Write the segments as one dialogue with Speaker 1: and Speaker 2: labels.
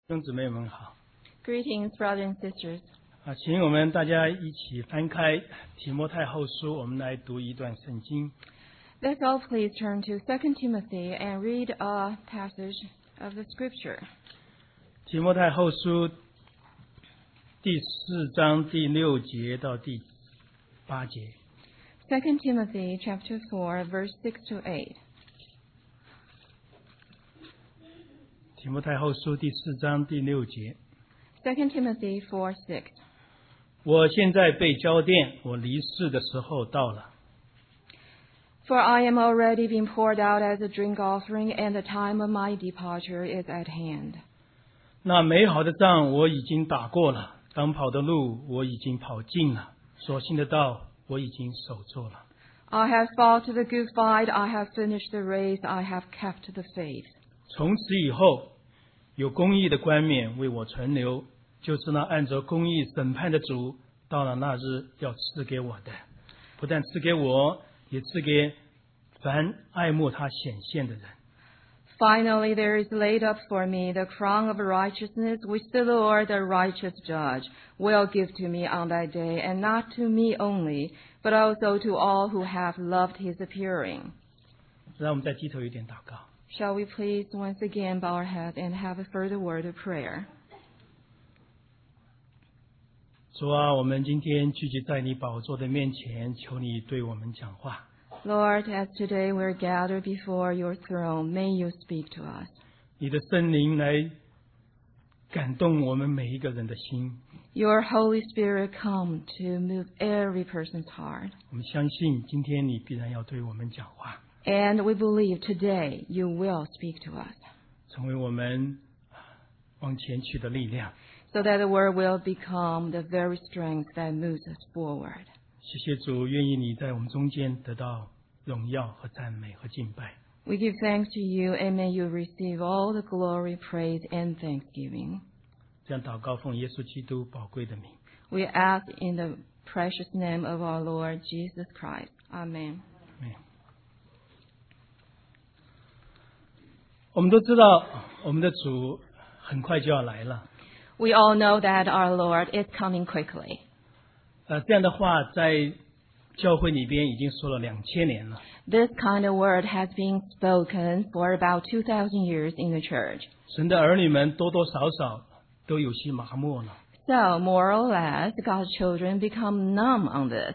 Speaker 1: 弟兄姊妹们好。
Speaker 2: Greetings, brothers and sisters.
Speaker 1: 请我们大家一起翻开提摩太后书，我们来读一段圣经。
Speaker 2: Let's all please turn to 2 Timothy and read a passage of the scripture.
Speaker 1: 提摩太后书第4章第6节到第8节。
Speaker 2: 2 Timothy chapter 4, verse 6 to 8.
Speaker 1: 提摩太后书第4章第6节。
Speaker 2: 2 Timothy 4, 6.
Speaker 1: 我现在被交奠，我离世的时候到了。
Speaker 2: For I am already being poured out as a drink offering, and the time of my departure is at hand.
Speaker 1: 那美好的仗我已经打过了，当跑的路我已经跑尽了，所信的道我已经守住了。
Speaker 2: I have fought the good fight, I have finished the race, I have kept the faith.
Speaker 1: 从此以后，有公义的冠冕为我存留，就是那按照公义审判的主，到了那日要赐给我的，不但赐给我，也赐给凡爱慕他显现的人。
Speaker 2: Finally, there is laid up for me the crown of righteousness, which the Lord, the righteous judge, will give to me on that day, and not to me only, but also to all who have loved his appearing.
Speaker 1: 让我们再低头一点祷告。
Speaker 2: Shall we please once again bow our head and have a further word of prayer?
Speaker 1: 主啊，我们今天聚集在你宝座的面前，求你对我们讲话。
Speaker 2: Lord, as today we're gathered before your throne, may you speak to us.
Speaker 1: 你的圣灵来感动我们每一个人的心。
Speaker 2: Your Holy Spirit come to move every person's heart.
Speaker 1: 我们相信今天你必然要对我们讲话，
Speaker 2: And we believe today you will speak to us,
Speaker 1: 成为我们往前去的力量。
Speaker 2: so that the word will become the very strength that moves us forward.
Speaker 1: 谢谢主，愿意你在我们中间得到荣耀和赞美和敬拜。
Speaker 2: We give thanks to you, and may you receive all the glory, praise, and thanksgiving.
Speaker 1: 这样祷告，奉耶稣基督宝贵的名。
Speaker 2: We ask in the precious name of our Lord Jesus Christ. Amen.
Speaker 1: 我们都知道，我们的主很快就要来了。
Speaker 2: We all know that our Lord is coming quickly.
Speaker 1: 这样的话在教会里边已经说了2000年了。
Speaker 2: This kind of word has been spoken for about 2,000 years in the church.
Speaker 1: 神的儿女们多多少少都有些麻木了。
Speaker 2: So, more or less, God's children become numb on this.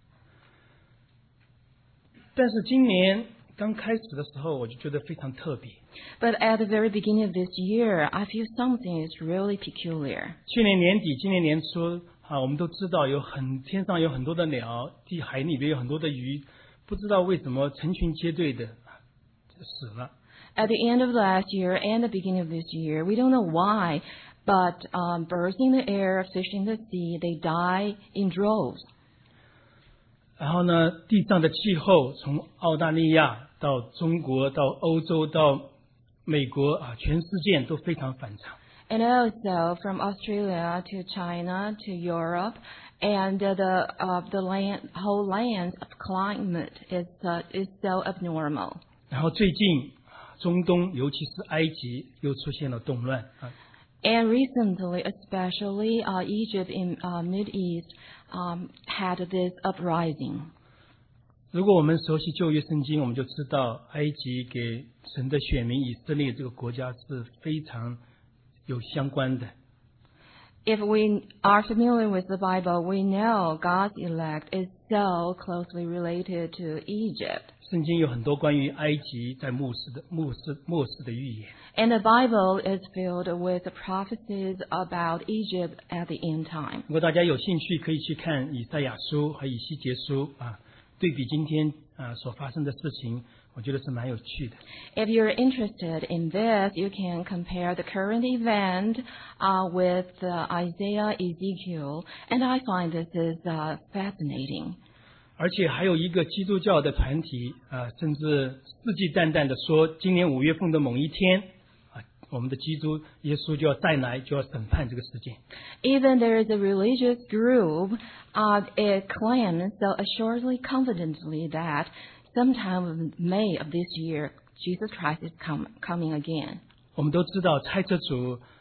Speaker 1: 但是今年刚开始的时候，我就觉得非常特别。
Speaker 2: But at the very beginning of this year, I feel something is really peculiar.
Speaker 1: 去年年底，今年年初我们都知道天上有很多的鸟，地海里边有很多的鱼，不知道为什么成群结队的死了。
Speaker 2: At the end of last year and the beginning of this year, we don't know why, but birds in the air, fish in the sea, they die in droves.
Speaker 1: 然后呢，地上的气候从澳大利亚到中国到欧洲到美国全世界都非常反常。
Speaker 2: And also from Australia to China to Europe, and the whole land's climate is so abnormal.
Speaker 1: 然后最近中东，尤其是埃及又出现了动乱。
Speaker 2: And recently, especially Egypt in Mideast had this uprising.
Speaker 1: 如果我们熟悉旧约圣经，我们就知道埃及给神的选民以色列这个国家是非常有相关的。
Speaker 2: If we are familiar with the Bible, we know God's elect is so closely related to Egypt.
Speaker 1: 圣经有很多关于埃及在末世的预言。
Speaker 2: And the Bible is filled with prophecies about Egypt at the end time.
Speaker 1: 如果大家有兴趣，可以去看以赛亚书和以西结书对比今天所发生的事情，我觉得是蛮有趣的。
Speaker 2: If you're interested in this, you can compare the current event with Isaiah, Ezekiel, and I find this is fascinating.
Speaker 1: 而且还有一个基督教的团体甚至世纪旦旦的说，今年5月份的某一天我们的基督耶稣就要再来，就要审判这个世界。
Speaker 2: Even there is a religious group, it claims so assuredly, confidently that sometime in May of this year, Jesus Christ is coming again.
Speaker 1: 我们都知道猜测主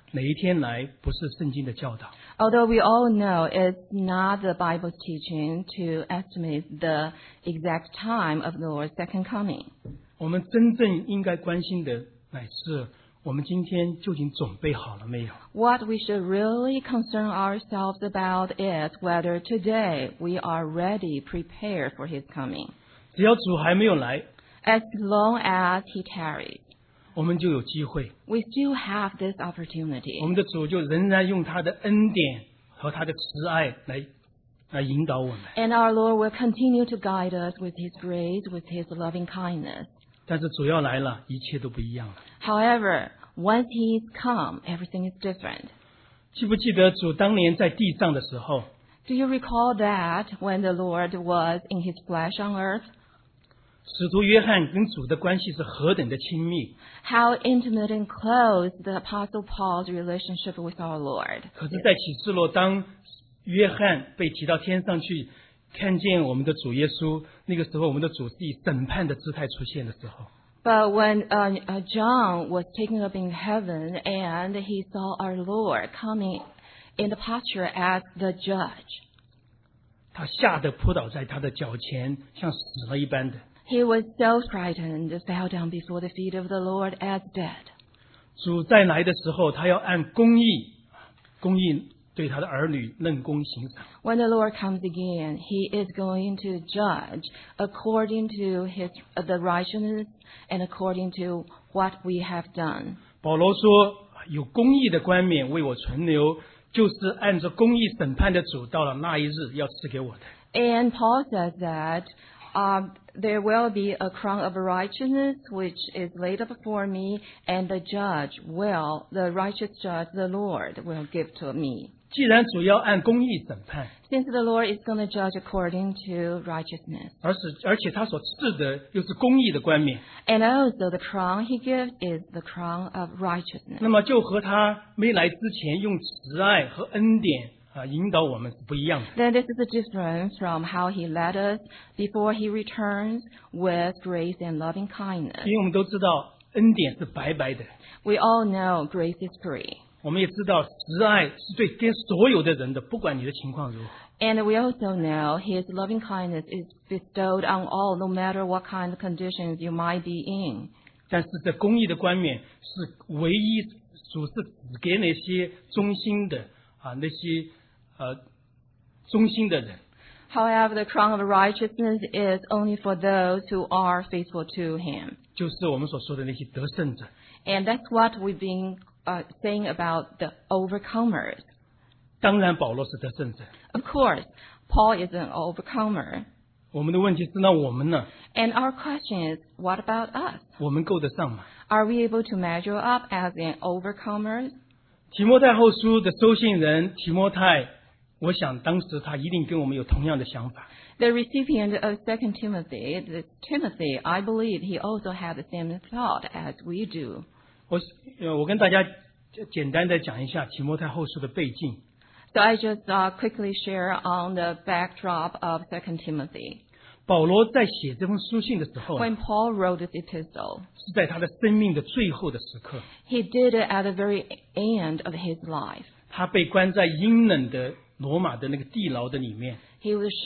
Speaker 1: 哪一天来不是圣经的教导。
Speaker 2: Although we all know it's not the Bible's teaching to estimate the exact time of the Lord's second coming.
Speaker 1: 我们真正应该关心的乃是我们今天究竟准备好了没有？
Speaker 2: What we should really concern ourselves about is whether today we are ready, prepared for His coming.
Speaker 1: 只要主还没有来，
Speaker 2: As long as He tarries,
Speaker 1: 我们就有机会，
Speaker 2: we still have this opportunity.
Speaker 1: 我们的主就仍然用他的恩典和他的慈爱来引导我们。
Speaker 2: And our Lord will continue to guide us with His grace, with His loving kindness.
Speaker 1: 但是主要来了，一切都不一样了。
Speaker 2: However, once He's come, everything is different.
Speaker 1: 记不记得主当年在地上的时候，
Speaker 2: Do you recall that when the Lord was in His flesh on earth?
Speaker 1: 使徒约翰跟主的关系是何等的亲密？
Speaker 2: How intimate and close the Apostle Paul's relationship with our Lord.
Speaker 1: 可是，在启示录，当约翰被提到天上去，看见我们的主耶稣，那个时候我们的主是以审判的姿态出现的时候，
Speaker 2: But when John was taken up in heaven and he saw our Lord coming in the posture as the judge,
Speaker 1: 他吓得扑倒在他的脚前，像死了一般的。
Speaker 2: he was so frightened, fell down before the feet of the Lord as dead.
Speaker 1: 主再来的时候，他要按公义对他的儿女论功行赏。
Speaker 2: When the Lord comes again, He is going to judge according to the righteousness and according to what we have done.
Speaker 1: 保罗说，有公义的冠冕为我存留，就是按照公义审判的主，到了那一日要赐给我的。
Speaker 2: And Paul says that there will be a crown of righteousness which is laid up for me, and the righteous judge, the Lord, will give to me.
Speaker 1: 既然主要按公义审判，
Speaker 2: Since the Lord is going to judge according to righteousness.
Speaker 1: 而且他所赐的又是公义的冠冕，
Speaker 2: And also the crown He gives is the crown of righteousness.
Speaker 1: 那么就和他没来之前用慈爱和恩典引导我们是不一样的。
Speaker 2: Then this is a difference from how He led us before He returns with grace and loving kindness.
Speaker 1: 因为我们都知道恩典是白白的，
Speaker 2: We all know grace is free.
Speaker 1: 我们也知道慈爱是对跟所有的人的，不管你的情况如何。
Speaker 2: And we also know His loving kindness is bestowed on all, no matter what kind of conditions you might be in.
Speaker 1: 但是这公义的冠冕是唯一主是只给那些忠心的忠心的人。
Speaker 2: However, the crown of righteousness is only for those who are faithful to Him.
Speaker 1: 就是我们所说的那些得胜者。
Speaker 2: And that's what we've been saying about the overcomers.
Speaker 1: 当然保罗是得胜者，
Speaker 2: Of course, Paul is an overcomer.
Speaker 1: 我们的问题是，那我们呢？
Speaker 2: And our question is, what about us?
Speaker 1: 我们够得上吗？
Speaker 2: Are we able to measure up as an overcomer?
Speaker 1: 提摩太后书的收信人提摩太，我想当时他一定跟我们有同样的想法。
Speaker 2: The recipient of 2 Timothy, I believe he also had the same thought as we do.
Speaker 1: 我跟大家简单的讲一下提摩太后书的背景。
Speaker 2: So I just quickly share on the backdrop of 2 Timothy.
Speaker 1: 保罗在写这封书信的时候，
Speaker 2: When Paul wrote this epistle,
Speaker 1: 是在他的生命的最后的时刻，
Speaker 2: he did it at the very end of his life.
Speaker 1: 他被关在阴冷的罗马的那个地牢的里面。
Speaker 2: He was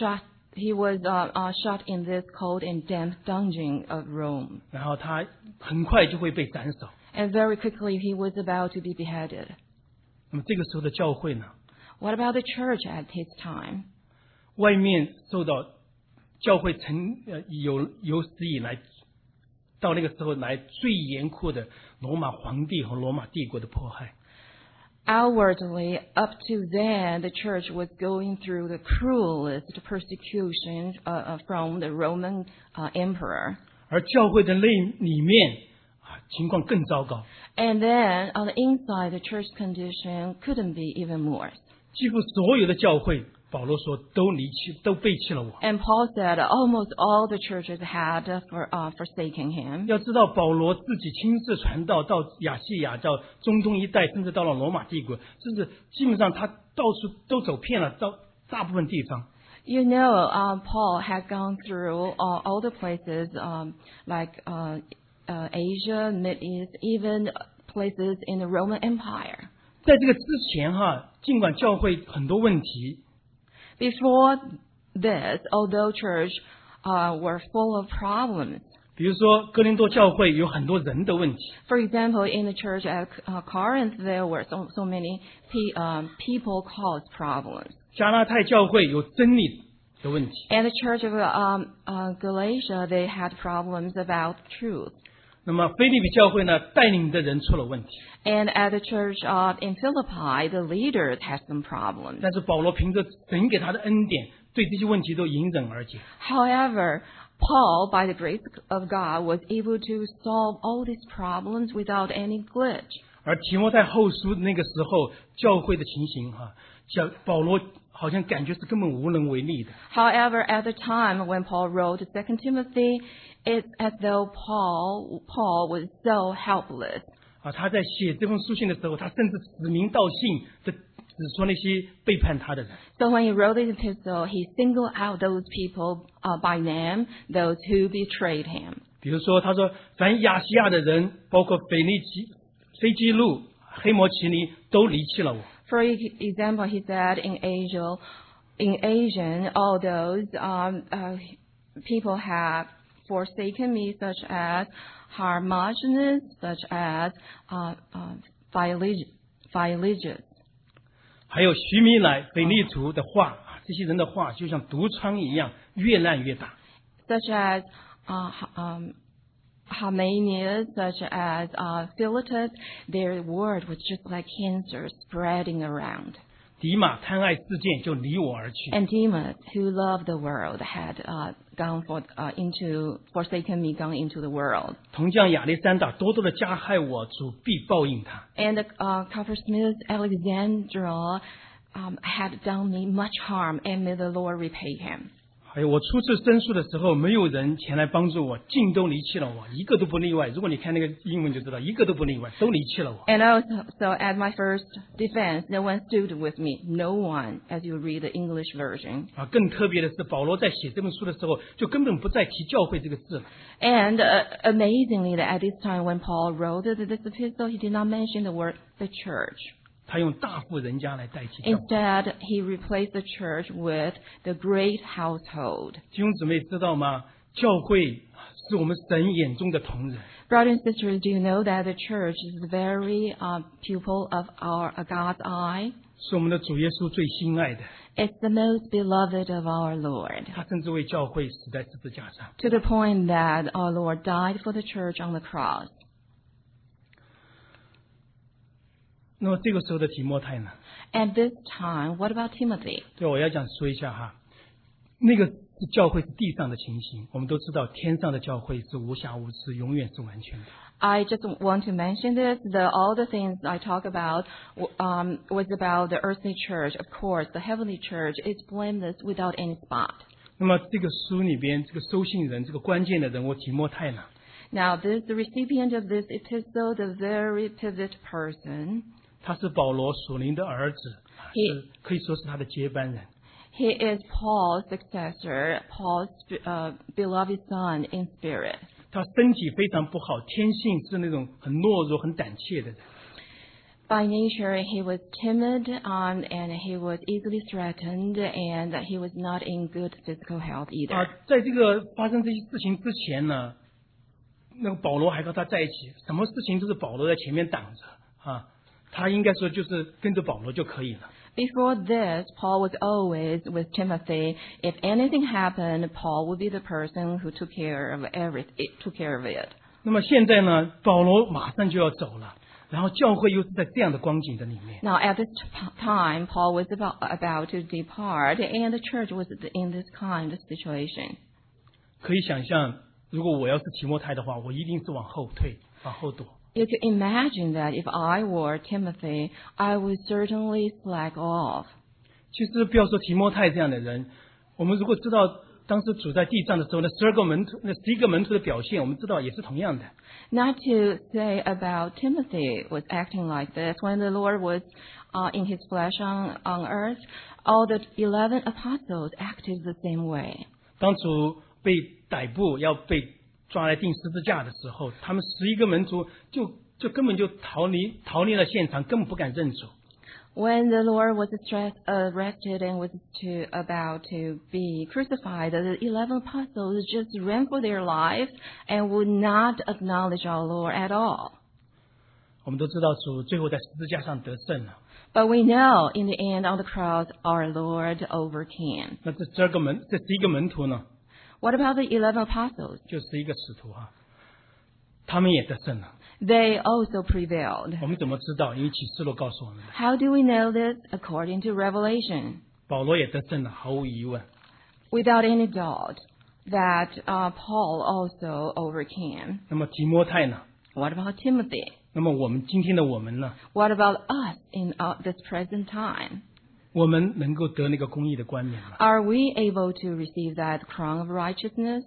Speaker 2: shot in this cold and damp dungeon of Rome.
Speaker 1: 然后他很快就会被斩首。
Speaker 2: And very quickly he was about to be beheaded.
Speaker 1: 那么这个时候的教会呢，
Speaker 2: What about the church at his time?
Speaker 1: 外面受到教会有史以来到那个时候来最严酷的罗马皇帝和罗马帝国的迫害。
Speaker 2: Outwardly, up to then, the church was going through the cruelest persecution from the Roman emperor.
Speaker 1: 而教会的里面情况更糟糕，
Speaker 2: And then, on the inside, the church condition couldn't be even worse.
Speaker 1: 几乎所有的教会，保罗说都背弃了我。
Speaker 2: And Paul said almost all the churches had forsaken him.
Speaker 1: 要知道，保罗自己亲自传道到亚细亚，到中东一带，甚至到了罗马帝国，甚至基本上他到处都走遍了，到大部分地方。
Speaker 2: You know, Paul had gone through all the places like Asia, Middle East, even places in the Roman Empire.
Speaker 1: 在这个之前尽管教会很多问题，
Speaker 2: Before this, although church were full of problems,
Speaker 1: 比如说哥林多教会有很多人的问题，
Speaker 2: for example, in the church at Corinth, there were so many people caused problems.
Speaker 1: 加拉太教会有真理的问题，
Speaker 2: And the church of Galatia, they had problems about truth.
Speaker 1: 那么腓立比教会呢，带领的人出了问题，
Speaker 2: And at the church in Philippi, the leaders had some problems.
Speaker 1: 但是保罗凭着神给他的恩典，对这些问题都迎刃而解。
Speaker 2: However, Paul, by the grace of God, was able to solve all these problems without any glitch.
Speaker 1: 而提摩太后书那个时候教会的情形像保罗好像感觉是根本无能为力的。
Speaker 2: However, at the time when Paul wrote 2 Timothy, it's as though Paul was so helpless.
Speaker 1: 他在写这封书信的时候，他甚至指名道姓的指说那些背叛他的人。
Speaker 2: So when he wrote this epistle, he singled out those people by name, those who betrayed him.
Speaker 1: 比如说，他说凡亚西亚的人，包括腓基路、黑摩奇尼，都离弃了我。
Speaker 2: For example, he said in Asian, all those people have forsaken me, such as Hermogenes, such as Philologus.
Speaker 1: 还有徐弥乃、腓利图的话，这些人的话就像毒疮一样，越烂越大。
Speaker 2: Such as Hymenaeus, such as Philetus, their word was just like cancer spreading around.
Speaker 1: 迪马贪爱世界，就离我而去。
Speaker 2: And Demas, who loved the world, had forsaken me, gone into the world.
Speaker 1: 铜匠亚历山大多多的加害我，主必报应他。
Speaker 2: And the coppersmith Alexandra had done me much harm, and may the Lord repay him.
Speaker 1: 还有我初次申诉的时候，没有人前来帮助我，尽都离弃了我，一个都不例外。如果你看那个英文就知道，一个都不例外，都离弃了我。
Speaker 2: And also at my first defense, no one stood with me. No one, as you read the English version.
Speaker 1: 更特别的是，保罗在写这本书的时候，就根本不再提教会这个字了。
Speaker 2: And amazingly, that at this time when Paul wrote this epistle, he did not mention the word the church.
Speaker 1: 他用大户人家来代替教会。
Speaker 2: Instead, he replaced the church with the great household.
Speaker 1: 弟兄姊妹知道吗？教会是我们神眼中的同仁。
Speaker 2: Brothers and sisters, do you know that the church is the very pupil of God's eye?
Speaker 1: 是我们的主耶稣最心爱的，
Speaker 2: It's the most beloved of our Lord,
Speaker 1: 他甚至为教会死在十字架上。
Speaker 2: to the point that our Lord died for the church on the cross.
Speaker 1: 那么这个时候的提摩太呢？
Speaker 2: At this time, what about Timothy?
Speaker 1: 对，我要说一下那个教会是地上的情形，我们都知道天上的教会是无瑕无疵，永远是完全的。
Speaker 2: I just want to mention this. All the things I talk about was about the earthly church. Of course, the heavenly church is blameless without any spot.
Speaker 1: 那么这个书里边，这个收信人，这个关键的人物提摩太呢？
Speaker 2: Now, the recipient of this epistle, the very pivot person,
Speaker 1: 他是保罗属灵的儿子，
Speaker 2: He-
Speaker 1: 可以说是他的接班人。
Speaker 2: he is Paul's successor, Paul's beloved son in spirit.
Speaker 1: 他身体非常不好，天性是那种很懦弱、很胆怯的人。
Speaker 2: By nature, he was timid, and he was easily threatened, and he was not in good physical health either.
Speaker 1: 在这个发生这些事情之前呢，那个保罗还和他在一起，什么事情都是保罗在前面挡着他应该说就是跟着保罗就可以了。
Speaker 2: Before this, Paul was always with Timothy. If anything happened, Paul would be the person who took care of it.
Speaker 1: 那么现在呢，保罗马上就要走了，然后教会又是在这样的光景的里面。
Speaker 2: Now, at this time, Paul was about to depart, and the church was in this kind of situation.
Speaker 1: 可以想象，如果我要是提摩太的话，我一定是往后退，往后躲。
Speaker 2: You could imagine that if I were Timothy, I would certainly slack off.
Speaker 1: 其实不要说提摩太这样的人，我们如果知道当时主在地上的时候，那11个门徒的表现，我们知道也是同样的。
Speaker 2: Not to say about Timothy was acting like this. When the Lord was in his flesh on earth, all the 11 apostles acted the same way.
Speaker 1: 当主被逮捕要被抓来钉十字架的时候，他们11个门徒就就根本就逃离了现场，根本不敢认主。
Speaker 2: When the Lord was arrested and was about to be crucified, the 11 apostles just ran for their lives and would not acknowledge our Lord at all.
Speaker 1: 我们都知道主最后在十字架上得胜了。
Speaker 2: But we know in the end on the cross, our Lord overcame.
Speaker 1: 那这11个门徒呢？
Speaker 2: What about the 11 apostles?
Speaker 1: 就11个使徒啊，他们也得胜了。
Speaker 2: They also prevailed.
Speaker 1: 我们怎么知道？因为启示录告诉我们的。
Speaker 2: How do we know this? According to Revelation.
Speaker 1: 保罗也得胜了，毫无疑问。
Speaker 2: Without any doubt that Paul also overcame.
Speaker 1: 那么提摩太呢？
Speaker 2: What about Timothy?
Speaker 1: 那么我们今天的我们呢？
Speaker 2: What about us in this present time?
Speaker 1: 我们能够得那个公义的冠冕吗？
Speaker 2: Are we able to receive that crown of righteousness?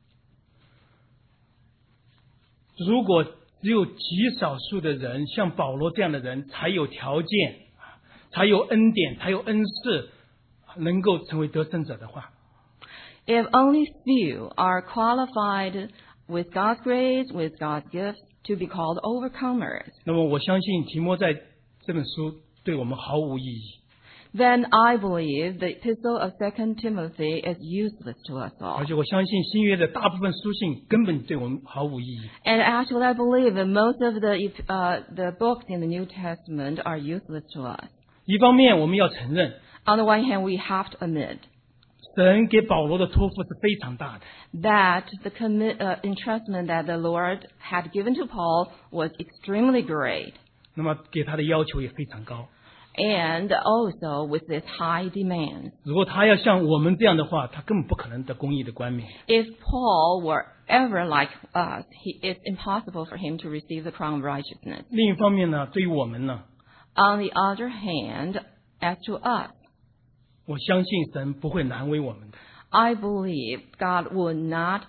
Speaker 1: 如果只有极少数的人，像保罗这样的人，才有条件，才有恩典，才有恩赐，能够成为得胜者的话，
Speaker 2: If only few are qualified with God's grace, with God's gifts, to be called overcomers,
Speaker 1: 那么我相信提摩在这本书对我们毫无意义。
Speaker 2: then I believe the epistle of 2 Timothy is useless to us all.
Speaker 1: 而且我相信新约的大部分书信根本对我们毫无意义。
Speaker 2: And actually, I believe that most of the books in the New Testament are useless to us.
Speaker 1: 一方面我们要承认，
Speaker 2: On the one hand, we have to admit
Speaker 1: 神给保罗的托付是非常大的，
Speaker 2: that the entrustment that the Lord had given to Paul was extremely great,
Speaker 1: 那么给他的要求也非常高。
Speaker 2: and also with this high demand.
Speaker 1: 如果他要像我们这样的话，他根本不可能得公义的冠冕。
Speaker 2: If Paul were ever like us, it's impossible for him to receive the crown of righteousness.
Speaker 1: 另一方面呢，对于我们呢，
Speaker 2: On the other hand, as to us,
Speaker 1: 我相信神不会难为我们的。
Speaker 2: I believe God would not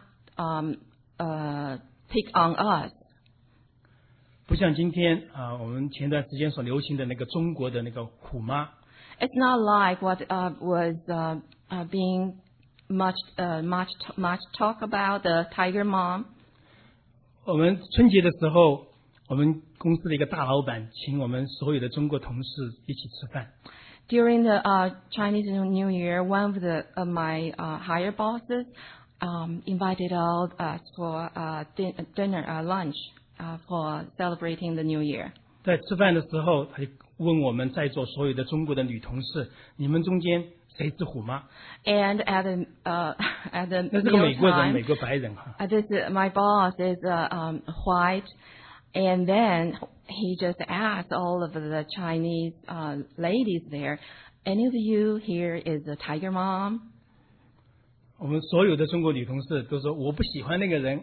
Speaker 2: pick on us.
Speaker 1: 不像今天我们前段时间所流行的那个中国的那个虎妈，
Speaker 2: It's not like what was being much talk about, the tiger mom.
Speaker 1: 我们春节的时候，我们公司的一个大老板请我们所有的中国同事一起吃饭。
Speaker 2: During the Chinese New Year, one of my higher bosses invited all us for lunch for celebrating the New Year.
Speaker 1: 在吃饭的时候，他就问我们在座所有的中国的女同事：“你们中间谁是虎妈
Speaker 2: And at the？”
Speaker 1: 那是个美国人，
Speaker 2: mealtime,
Speaker 1: 美国白人哈。
Speaker 2: my boss is white, and then he just asked all of the Chinese ladies there, "Any of you here is a tiger mom?"
Speaker 1: 我们所有的中国女同事都说：“我不喜欢那个人，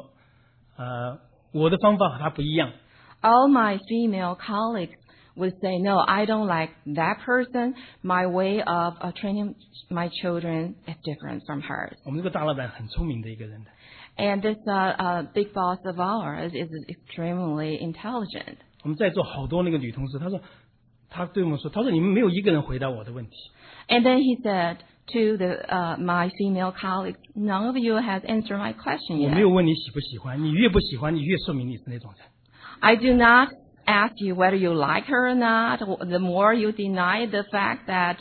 Speaker 1: 我的方法和他不一样。”
Speaker 2: All my female colleagues would say, "No, I don't like that person. My way of training my children is different from hers."
Speaker 1: 我们这个大老板很聪明的一个人的。
Speaker 2: And this big boss of ours is extremely intelligent.
Speaker 1: 我们在座好多那个女同事，她对我们说：“她说你们没有一个人回答我的问题。”
Speaker 2: And then he said to my female colleagues, "None of you has answered my question
Speaker 1: 我
Speaker 2: yet.
Speaker 1: 没有问你喜不喜欢，你越不喜欢，你越说明你是那种人。
Speaker 2: I do not ask you whether you like her or not. The more you deny the fact that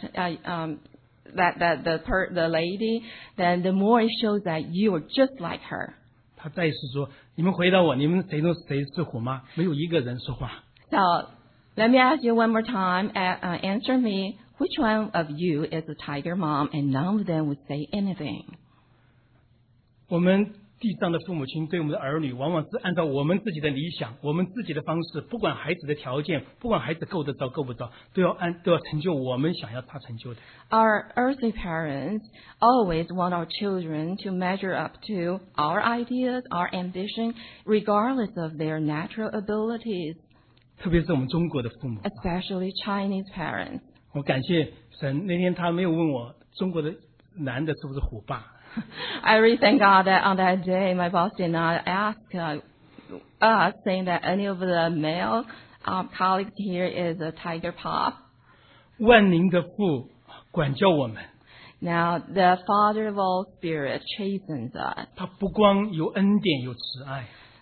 Speaker 2: the lady, then the more it shows that you are just like her."
Speaker 1: 他再一次说：“你们回答我，你们谁是虎妈？没有一个人说话。”
Speaker 2: So let me ask you one more time. Answer me. Which one of you is a tiger mom? And none of them would say anything.
Speaker 1: 我们地上的父母亲对我们的儿女，往往是按照我们自己的理想、我们自己的方式，不管孩子的条件，不管孩子够得着够不着，都要成就我们想要他成就的。
Speaker 2: Our earthly parents always want our children to measure up to our ideas, our ambition, regardless of their natural abilities,
Speaker 1: 特别是我们中国的父母，
Speaker 2: especially Chinese parents.
Speaker 1: 我感谢神，那天他没有问我中国的男的是不是虎爸。
Speaker 2: I really thank God that on that day, my boss did not ask us, saying that any of the male colleagues here is a tiger pop.
Speaker 1: 万灵的父管教我们，
Speaker 2: Now, the Father of all spirits chastens us.
Speaker 1: 他不光有恩典有慈爱，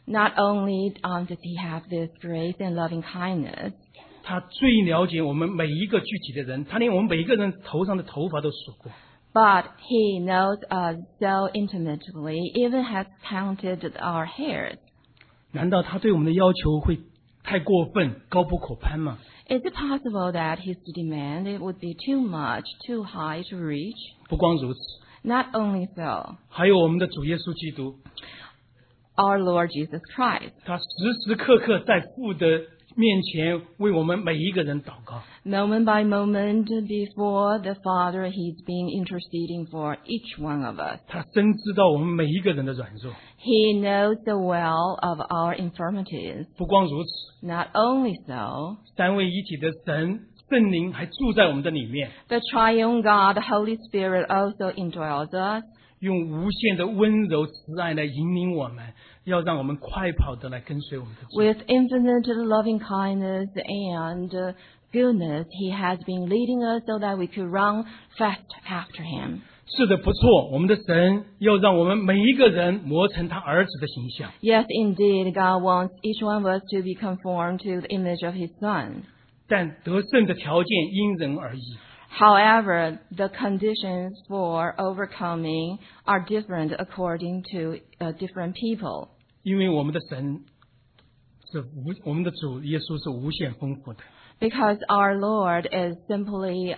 Speaker 2: Not only does he have this grace and loving kindness,
Speaker 1: 他最了解我们每一个具体的人，他连我们每一个人头上的头发都数过。
Speaker 2: but he knows us so intimately, even has counted our hairs.
Speaker 1: 难道他对我们的要求会太过分、高不可攀吗？
Speaker 2: Is it possible that his demand it would be too much, too high to reach?
Speaker 1: 不光如此，
Speaker 2: Not only so,
Speaker 1: 还有我们的主耶稣基督，
Speaker 2: our Lord Jesus Christ,
Speaker 1: 他时时刻刻在父的面前为我们每一个人祷告。
Speaker 2: moment by moment before the Father, he's been interceding for each one of us.
Speaker 1: 他深知道我们每一个人的软弱。
Speaker 2: He knows the well of our infirmities.
Speaker 1: 不光如此，
Speaker 2: Not only so,
Speaker 1: 三位一体的神圣灵还住在我们的里面，
Speaker 2: the triune God, the Holy Spirit, also indwells us,
Speaker 1: 用无限的温柔慈爱来引领我们，要让我们快跑的来跟随我们的主。
Speaker 2: with infinite loving kindness and goodness. He has been leading us so that we could run fast after him.
Speaker 1: 是的，不错，我们的神要让我们每一个人磨成他儿子的形象。
Speaker 2: Yes, indeed, God wants each one of us to be conformed to the image of his Son.
Speaker 1: 但得胜的条件因人而异。
Speaker 2: However, the conditions for overcoming are different according to different people.
Speaker 1: 因为我们的神我们的主耶稣是无限丰富的。
Speaker 2: Because our Lord is simply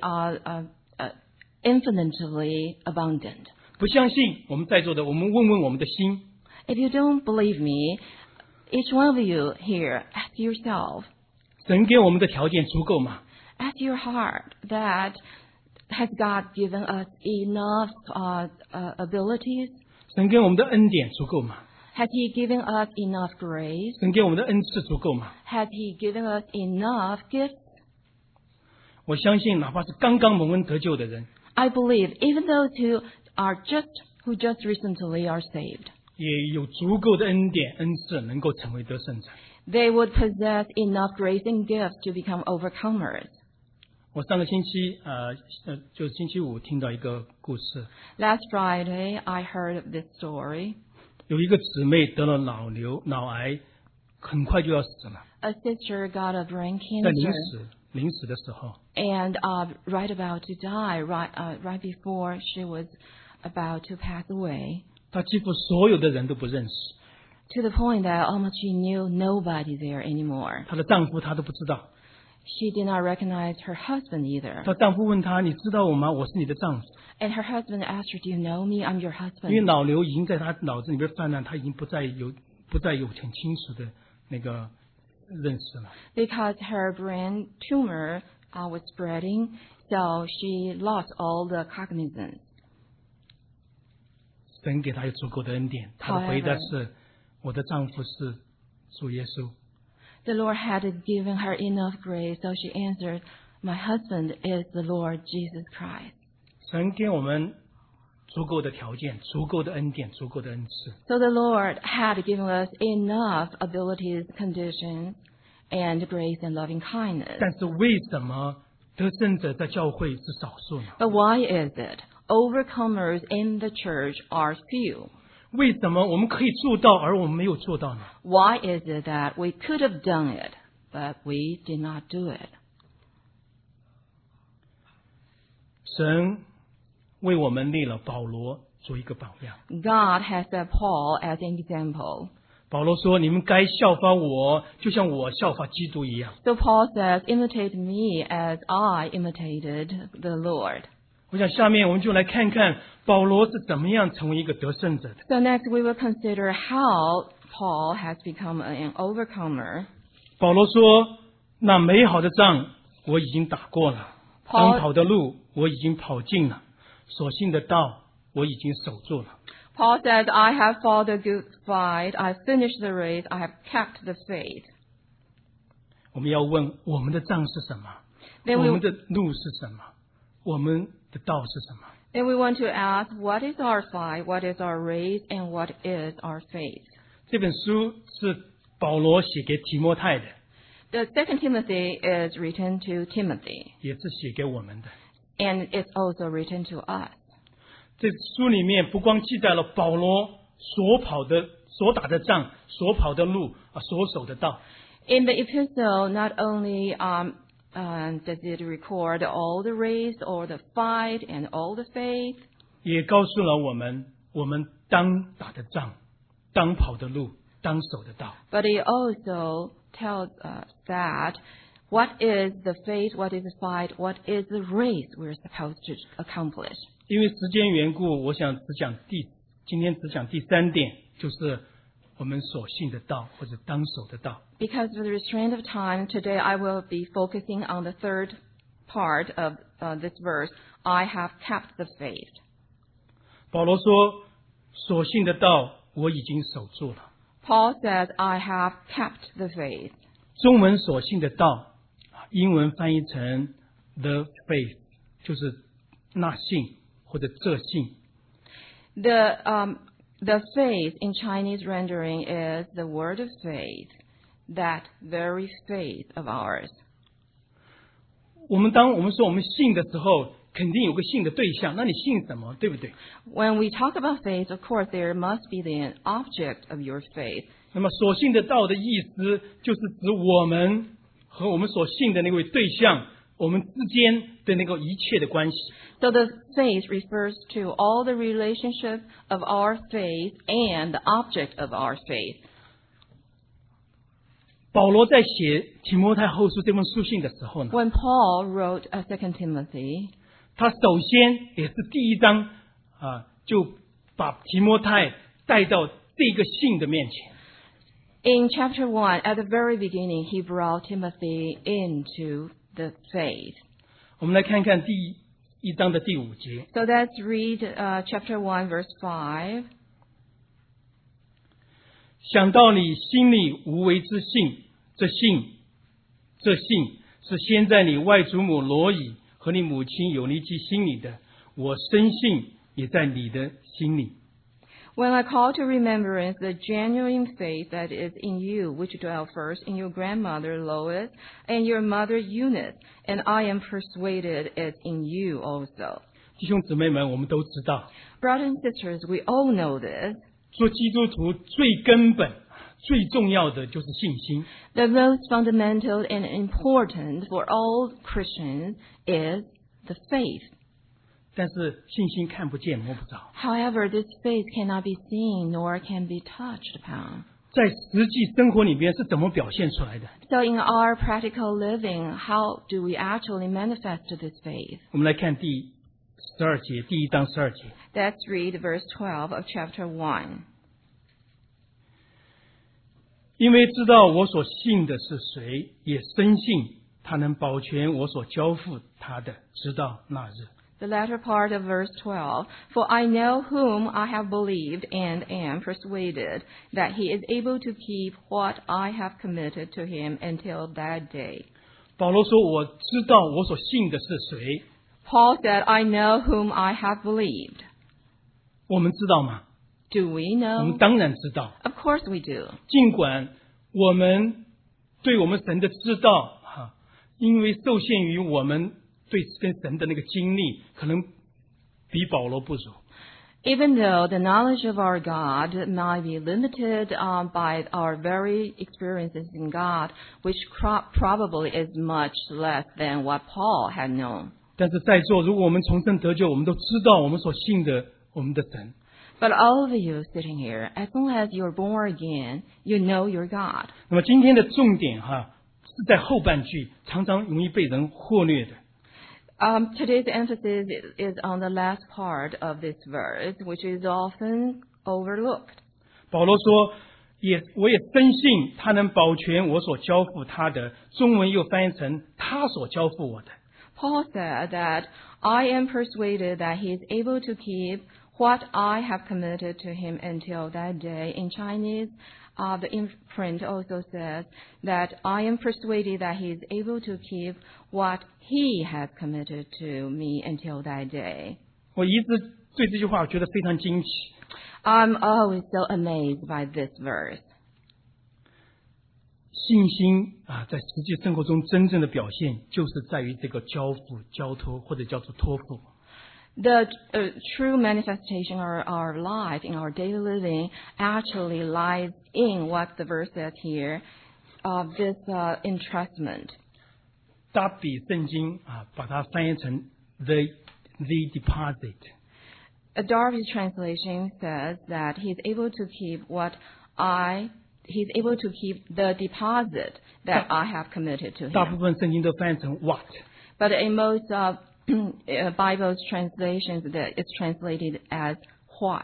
Speaker 2: infinitely abundant.
Speaker 1: 不相信我们在座的，我们问问我们的心，
Speaker 2: If you don't believe me, each one of you here, ask yourself,
Speaker 1: 神给我们的条件足够吗？
Speaker 2: ask your heart, that has God given us enough abilities?
Speaker 1: 神给我们的恩典足够吗？
Speaker 2: Has He given us enough grace?
Speaker 1: 神给我们的恩赐足够吗？
Speaker 2: Has He given us enough gifts?
Speaker 1: 我相信，哪怕是刚刚蒙恩得救的人，
Speaker 2: I believe even those who just recently are saved,
Speaker 1: 也有足够的恩典恩赐，能够成为得胜者。
Speaker 2: they would possess enough grace and gifts to become overcomers.
Speaker 1: 我上个星期就是星期五听到一个故事，
Speaker 2: Last Friday, I heard of this story.
Speaker 1: 有一个姊妹得了脑癌，很快就要死了，
Speaker 2: A sister got a brain
Speaker 1: 在
Speaker 2: cancer
Speaker 1: 临死的时候，
Speaker 2: and right about to die, right before she was about to pass away,
Speaker 1: 她几乎所有的人都不认识，
Speaker 2: to the point that almost she knew nobody there anymore.
Speaker 1: 她的丈夫她都不知道。
Speaker 2: She did not recognize her husband either.
Speaker 1: 她丈夫问她：“你知道我吗？我是你的丈夫。”
Speaker 2: And her husband asked her, "Do you know me? I'm your
Speaker 1: 因为
Speaker 2: husband."
Speaker 1: 脑瘤已经在她脑子里面泛滥，她已经不再有很清楚的那个认识了。
Speaker 2: Because her brain tumor was spreading, so she lost all the cognizance.
Speaker 1: 神给她有足够的恩典，她的回答是：“我的丈夫是主耶稣。”
Speaker 2: The Lord had given her enough grace, so she answered, "My husband is the Lord Jesus Christ."
Speaker 1: 神给我们足够的条件、足够的恩典、足够的恩赐。
Speaker 2: So the Lord had given us enough abilities, conditions, and grace and loving kindness.
Speaker 1: 但是为什么得胜者在教会是少数呢？
Speaker 2: But why is it overcomers in the church are few?
Speaker 1: 为什么我们可以做到，而我们没有做到呢？
Speaker 2: Why is it that we could have done it, but we did not do it?
Speaker 1: 神为我们立了保罗做一个榜样。
Speaker 2: God has set Paul as an example.
Speaker 1: 保罗说：“你们该效法我，就像我效法基督一样。
Speaker 2: So Paul says, "Imitate me as I imitated the Lord." ”
Speaker 1: 我想下面我们就来看看保罗是怎么样成为一个得胜者的。
Speaker 2: So next we will consider how Paul has become an overcomer.
Speaker 1: 保罗说：“那美好的仗我已经打过了，
Speaker 2: Paul-
Speaker 1: 当跑的路我已经跑尽了，所信的道我已经守住了。”
Speaker 2: Paul says, "I have fought a good fight. I have finished the race. I have kept the faith."
Speaker 1: 我们要问我们的仗是什么？
Speaker 2: Then
Speaker 1: 我
Speaker 2: we-
Speaker 1: 们的路是什么？我们的道是什么？
Speaker 2: Then we want to ask, what is our fight, what is our race, and what is our faith?
Speaker 1: 这本书是保罗写给提摩太的，
Speaker 2: The second Timothy is written to Timothy,
Speaker 1: 也是写给我们的。
Speaker 2: and it's also written to us.
Speaker 1: 这书里面不光记载了保罗所跑的所打的仗、所跑的路、所走的道。
Speaker 2: In the epistle, not only does it record all the race, all the fight, and all the faith,
Speaker 1: 也告诉了我们当打的仗、当跑的路、当走的道。
Speaker 2: but it also tells us that what is the faith, what is the fight, what is the race we're supposed to accomplish.
Speaker 1: 因为时间缘故，我想今天只讲第3点，就是我们所信的道或者当守的道。
Speaker 2: Because of the restraint of time, today I will be focusing on the third part of this verse. I have kept the faith.
Speaker 1: 保罗说：“所信的道，我已经守住了。”
Speaker 2: Paul says, I have kept the faith.
Speaker 1: 中文所信的道，英文翻译成 the faith， 就是那信或者这信。
Speaker 2: The faith in Chinese rendering is the word of faith, that very faith of ours.
Speaker 1: 当我们说我们信的时候，肯定有个信的对象，那你信什么，对不对？
Speaker 2: When we talk about faith, of course, there must be the object of your faith.
Speaker 1: 那么所信的道的意思，就是指我们和我们所信的那位对象，我们之间的那个一切的关系。
Speaker 2: So the faith refers to all the relationship of our faith and the object of our faith.
Speaker 1: 保罗在写提摩太后书这封书信的时候呢，
Speaker 2: When Paul wrote 2 Timothy,
Speaker 1: 他首先也是第一章就把提摩太带到这个信的面前。
Speaker 2: in chapter 1, at the very beginning, he brought Timothy into the faith.
Speaker 1: 我们来看看第1章的第5节。
Speaker 2: So let's read chapter 1, verse 5.
Speaker 1: 想到你心里无为之信，这信是先在你外祖母罗以和你母亲有尼基心里的，我深信也在你的心里。
Speaker 2: When I call to remembrance the genuine faith that is in you, which dwelt first in your grandmother Lois and your mother Eunice, and I am persuaded is in you also.
Speaker 1: 弟兄姊妹们，我们都知道，
Speaker 2: Brothers and sisters, we all know this.
Speaker 1: 做基督徒最根本、最重要的就是信心。
Speaker 2: The most fundamental and important for all Christians is the faith.
Speaker 1: 但是信心看不见摸不着，
Speaker 2: However, this faith cannot be seen nor can be touched upon.
Speaker 1: 在实际生活里面是怎么表现出来的？
Speaker 2: So in our practical living, how do we actually manifest this faith?
Speaker 1: 我们来看第12节，第1章12节。
Speaker 2: Let's read verse 12 of chapter 1.
Speaker 1: 因为知道我所信的是谁，也深信他能保全我所交付他的，直到那日。
Speaker 2: The latter part of verse 12. For I know whom I have believed and am persuaded that he is able to keep what I have committed to him until that day.
Speaker 1: 保罗说：“我知道我所信的是谁。
Speaker 2: Paul said, I know whom I have believed. ”
Speaker 1: 我们知道吗？
Speaker 2: Do we
Speaker 1: 我们
Speaker 2: know?
Speaker 1: 当然知道。
Speaker 2: Of course we do.
Speaker 1: 尽管我们对我们神的知道因为受限于我们对跟神的那个经历，可能比保罗不如。
Speaker 2: Even though the knowledge of our God might be limited by our very experiences in God, which probably is much less than what Paul had known.
Speaker 1: 但是在座，如果我们重生得救，我们都知道我们所信的我们的神。
Speaker 2: But all of you sitting here, as long as you're born again, you know your God.
Speaker 1: 那么今天的重点是在后半句，常常容易被人忽略的。
Speaker 2: Today's emphasis is on the last part of this verse, which is often overlooked.
Speaker 1: 保罗说：“我也深信他能保全我所交付他的。”中文又翻译成“他所交付我的”。
Speaker 2: Paul said that I am persuaded that he is able to keep what I have committed to him until that day. In Chinese, the imprint also says that I am persuaded that he is able to keep what he has committed to me until that day.
Speaker 1: 我一直对这句话我觉得非常惊奇。
Speaker 2: I'm always so amazed by this verse.
Speaker 1: 信心在实际生活中真正的表现，就是在于这个交付、交托，或者叫做托付。
Speaker 2: The true manifestation of our life in our daily living actually lies in what the verse says here, this entrustment.
Speaker 1: 大比圣经把它翻译成 the deposit。
Speaker 2: A Darby translation says that he's able to keep the deposit that I have committed to
Speaker 1: 大部
Speaker 2: him.
Speaker 1: 分圣经都翻译成 what。
Speaker 2: But in most Bible's translations, it's translated as what.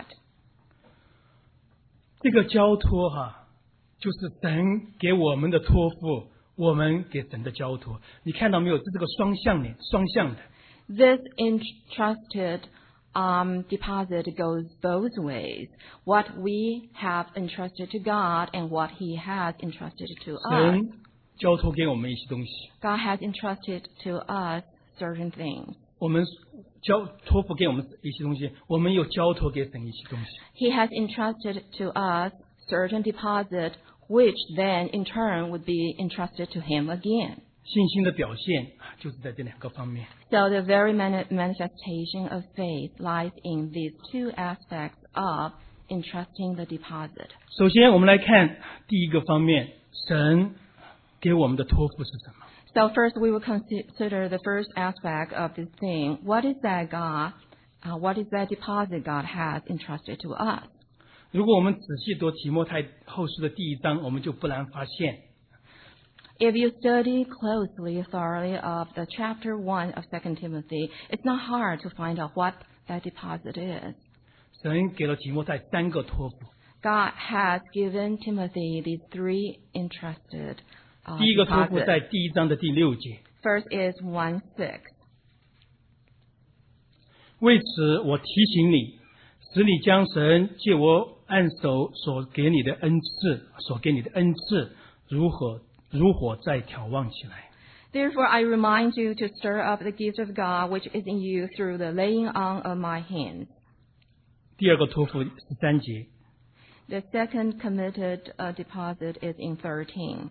Speaker 1: 这个交托就是神给我们的托付，我们给神的交托。你看到没有？这是个双向的。
Speaker 2: This entrusted deposit goes both ways. What we have entrusted to God and what He has entrusted to us.
Speaker 1: 神交托给我们一些东西，
Speaker 2: God has entrusted to us certain things.
Speaker 1: 我们托付给我们一些东西，我们又交托给神一些东西。
Speaker 2: He has entrusted to us certain deposit, which then in turn would be entrusted to Him again.
Speaker 1: 信心的表现就是在这两个方面。
Speaker 2: So the very manifestation of faith lies in these two aspects of entrusting the deposit.
Speaker 1: 首先，我们来看第一个方面，神给我们的托付是什么？
Speaker 2: So first we will consider the first aspect of this thing. What is that deposit God has entrusted to us?
Speaker 1: 如果我们仔细读提摩太后书的第一章，我们就不难发现，
Speaker 2: If you study closely, thoroughly of the chapter 1 of 2 Timothy, it's not hard to find out what that deposit is.
Speaker 1: 神给了提摩太三个托付。
Speaker 2: God has given Timothy these three entrusted
Speaker 1: 第一个托付
Speaker 2: deposits.
Speaker 1: 在第一章的第6节。
Speaker 2: First is 1:6.
Speaker 1: 为此，我提醒你，使你将神借我按手所给你的恩赐，如火再挑旺起来。
Speaker 2: Therefore I remind you to stir up the gift of God which is in you through the laying on of my hands.
Speaker 1: 第二个托付13节，
Speaker 2: The second committed deposit is in 13.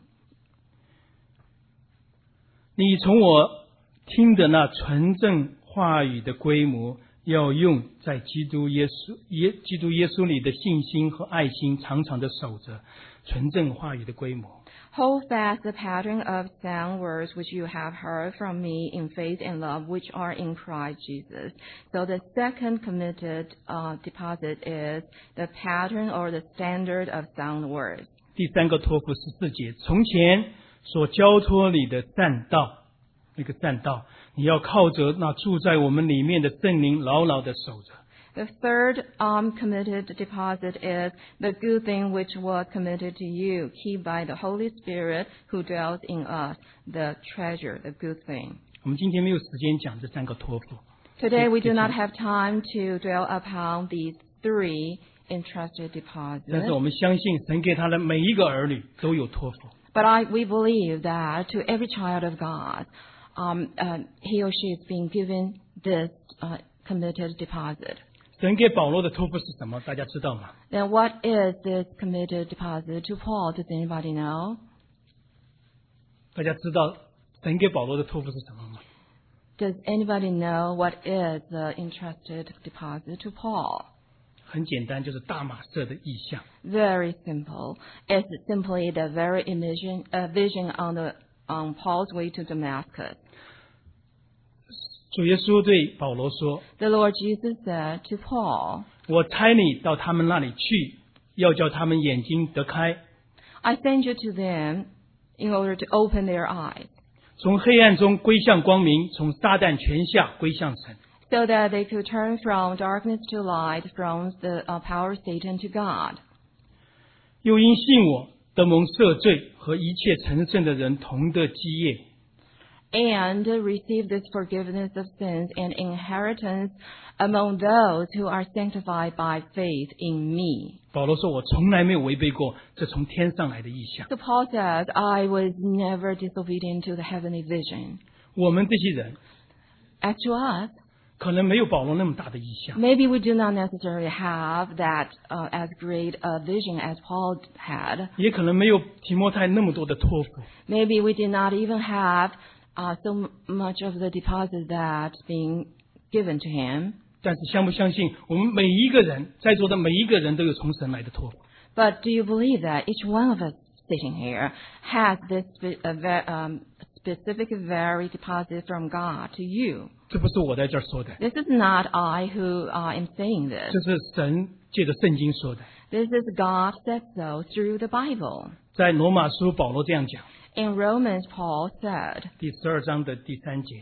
Speaker 1: 你从我听的那纯正话语的规模，要用在基督耶稣里的信心和爱心，常常的守着纯正话语的规模。
Speaker 2: Hold fast the pattern of sound words which you have heard from me in faith and love which are in Christ Jesus. So the second committed deposit is the pattern or the standard of sound words.
Speaker 1: 第三个托付14节，从前所交托你的善道，那个善道，你要靠着那住在我们里面的圣灵，牢牢的守着。
Speaker 2: The third committed deposit is the good thing which was committed to you. Keep by the Holy Spirit who dwells in us, the treasure, the good thing.
Speaker 1: 我们今天没有时间讲这三个托付，
Speaker 2: Today we do not have time to dwell upon these three entrusted
Speaker 1: 但是
Speaker 2: deposits.
Speaker 1: 我们相信神给他的每一个儿女都有托付。
Speaker 2: But we believe that to every child of God, he or she is being given this committed deposit.
Speaker 1: 神给保罗的托付是什么？大家知道吗？
Speaker 2: Then what is this committed deposit to Paul? Does anybody know?
Speaker 1: 大家知道神给保罗的托付是什么吗？
Speaker 2: Does anybody know what is the entrusted deposit to Paul?
Speaker 1: 很简单，就是大马色的意象。
Speaker 2: Very simple. It's simply the very vision on Paul's way to Damascus.
Speaker 1: 主耶稣对保罗说
Speaker 2: The Lord Jesus said to Paul,
Speaker 1: 我差你到他们那里去，要叫他们眼睛得开，
Speaker 2: I send you to them in order to open their eyes,
Speaker 1: 从黑暗中归向光明，从撒旦权下归向神。
Speaker 2: so that they could turn from darkness to light, from the power of Satan to God.
Speaker 1: 又因信我得蒙赦罪，和一切成圣的人同得基业。
Speaker 2: And receive this forgiveness of sins and inheritance among those who are sanctified by faith in me.
Speaker 1: 保罗说：“我从来没有违背过这从天上来的意象。
Speaker 2: So Paul says, I was never disobedient to the heavenly vision. ”
Speaker 1: 我们这些人
Speaker 2: As to us,
Speaker 1: 可能没有保罗那么大的意象，
Speaker 2: maybe we do not necessarily have that as great a vision as Paul had.
Speaker 1: 也可能没有提摩太那么多的托付。
Speaker 2: Maybe we did not even have so much of the deposit that's being given to him.
Speaker 1: 但是相不相信我们每一个人在座的每一个人都有从神来的托付？
Speaker 2: But do you believe that each one of us sitting here has this specific very deposit from God to you?
Speaker 1: 这不是我在这儿说的，
Speaker 2: This is not I who am saying this.
Speaker 1: 这是神借着圣经说的。
Speaker 2: This is God said so through the Bible.
Speaker 1: 在罗马书保罗这样讲，
Speaker 2: In Romans, Paul said,
Speaker 1: 第12章的第3节，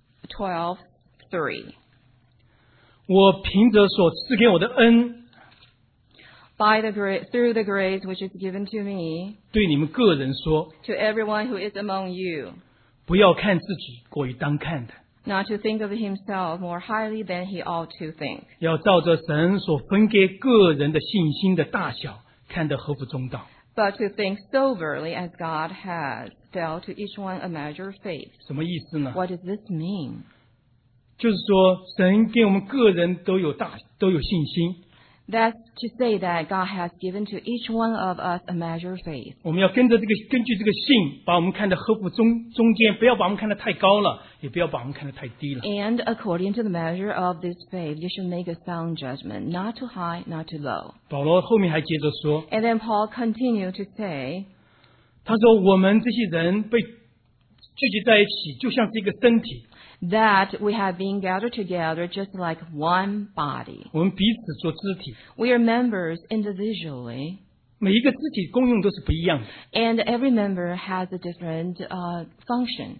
Speaker 2: 12:3,
Speaker 1: 我凭着所赐给我的恩，
Speaker 2: through the grace which is given to me,
Speaker 1: 对你们个人说，
Speaker 2: to everyone who is among you,
Speaker 1: 不要看自己过于当看的，
Speaker 2: not to think of himself more highly than he ought to think,
Speaker 1: 要照着神所分给个人的信心的大小，看得合乎中道。
Speaker 2: but to think soberly as God has dealt to each one a measure of faith.
Speaker 1: 什么意思呢？
Speaker 2: What does this mean?
Speaker 1: 就是说，神给我们个人都有信心，
Speaker 2: That's to say that God has given to each one of us a measure of faith.
Speaker 1: 我们要根据这个信，把我们看得合乎中间，不要把我们看得太高了，也不要把我们看得太低了。
Speaker 2: And according to the measure of this faith, you should make a sound judgment, not too high, not too low.
Speaker 1: 保罗后面还接着说，
Speaker 2: And then Paul continued to say,
Speaker 1: 他说我们这些人被聚集在一起，就像是一个身体，
Speaker 2: that we have been gathered together just like one body.
Speaker 1: 我们彼此做肢体，
Speaker 2: We are members individually,
Speaker 1: 每一个肢体功用都是不一样的。
Speaker 2: and every member has a different function.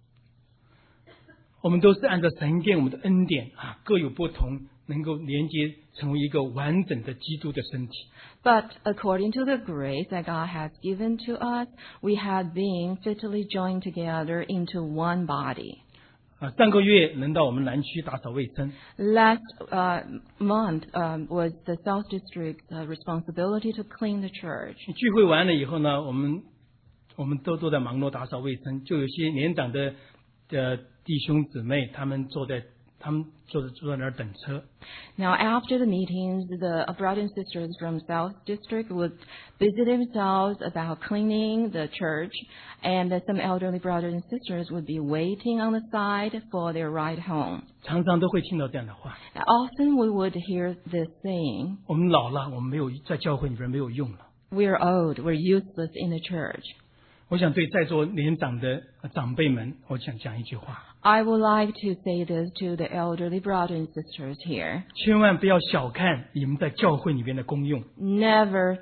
Speaker 1: 我们都是按照神给我们的恩典各有不同，能够连接成为一个完整的基督的身体。
Speaker 2: But according to the grace that God has given to us, we have been fitly joined together into one body.
Speaker 1: 上个月轮到我们南区打扫卫生，
Speaker 2: Last month was the South District's responsibility to clean the church.
Speaker 1: 聚会完了以后呢，我们都在忙碌打扫卫生，就有些年长的弟兄姊妹，他们坐在那儿等车。
Speaker 2: Now, after the meetings, the brothers and sisters from South District would busy themselves about cleaning the church, and some elderly brothers and sisters would be waiting on the side for their ride home.
Speaker 1: 常常都会听到这样的话：
Speaker 2: Now, often we would hear this saying,
Speaker 1: 我们老了，我们没有在教会里边没有用了。
Speaker 2: we're old, we're useless in the church.
Speaker 1: 我想对在座年长的长辈们，我想讲一句话：
Speaker 2: I would like to say this to the elderly brothers and sisters here.
Speaker 1: 千万不要小看你们在教会里边的功用。
Speaker 2: Never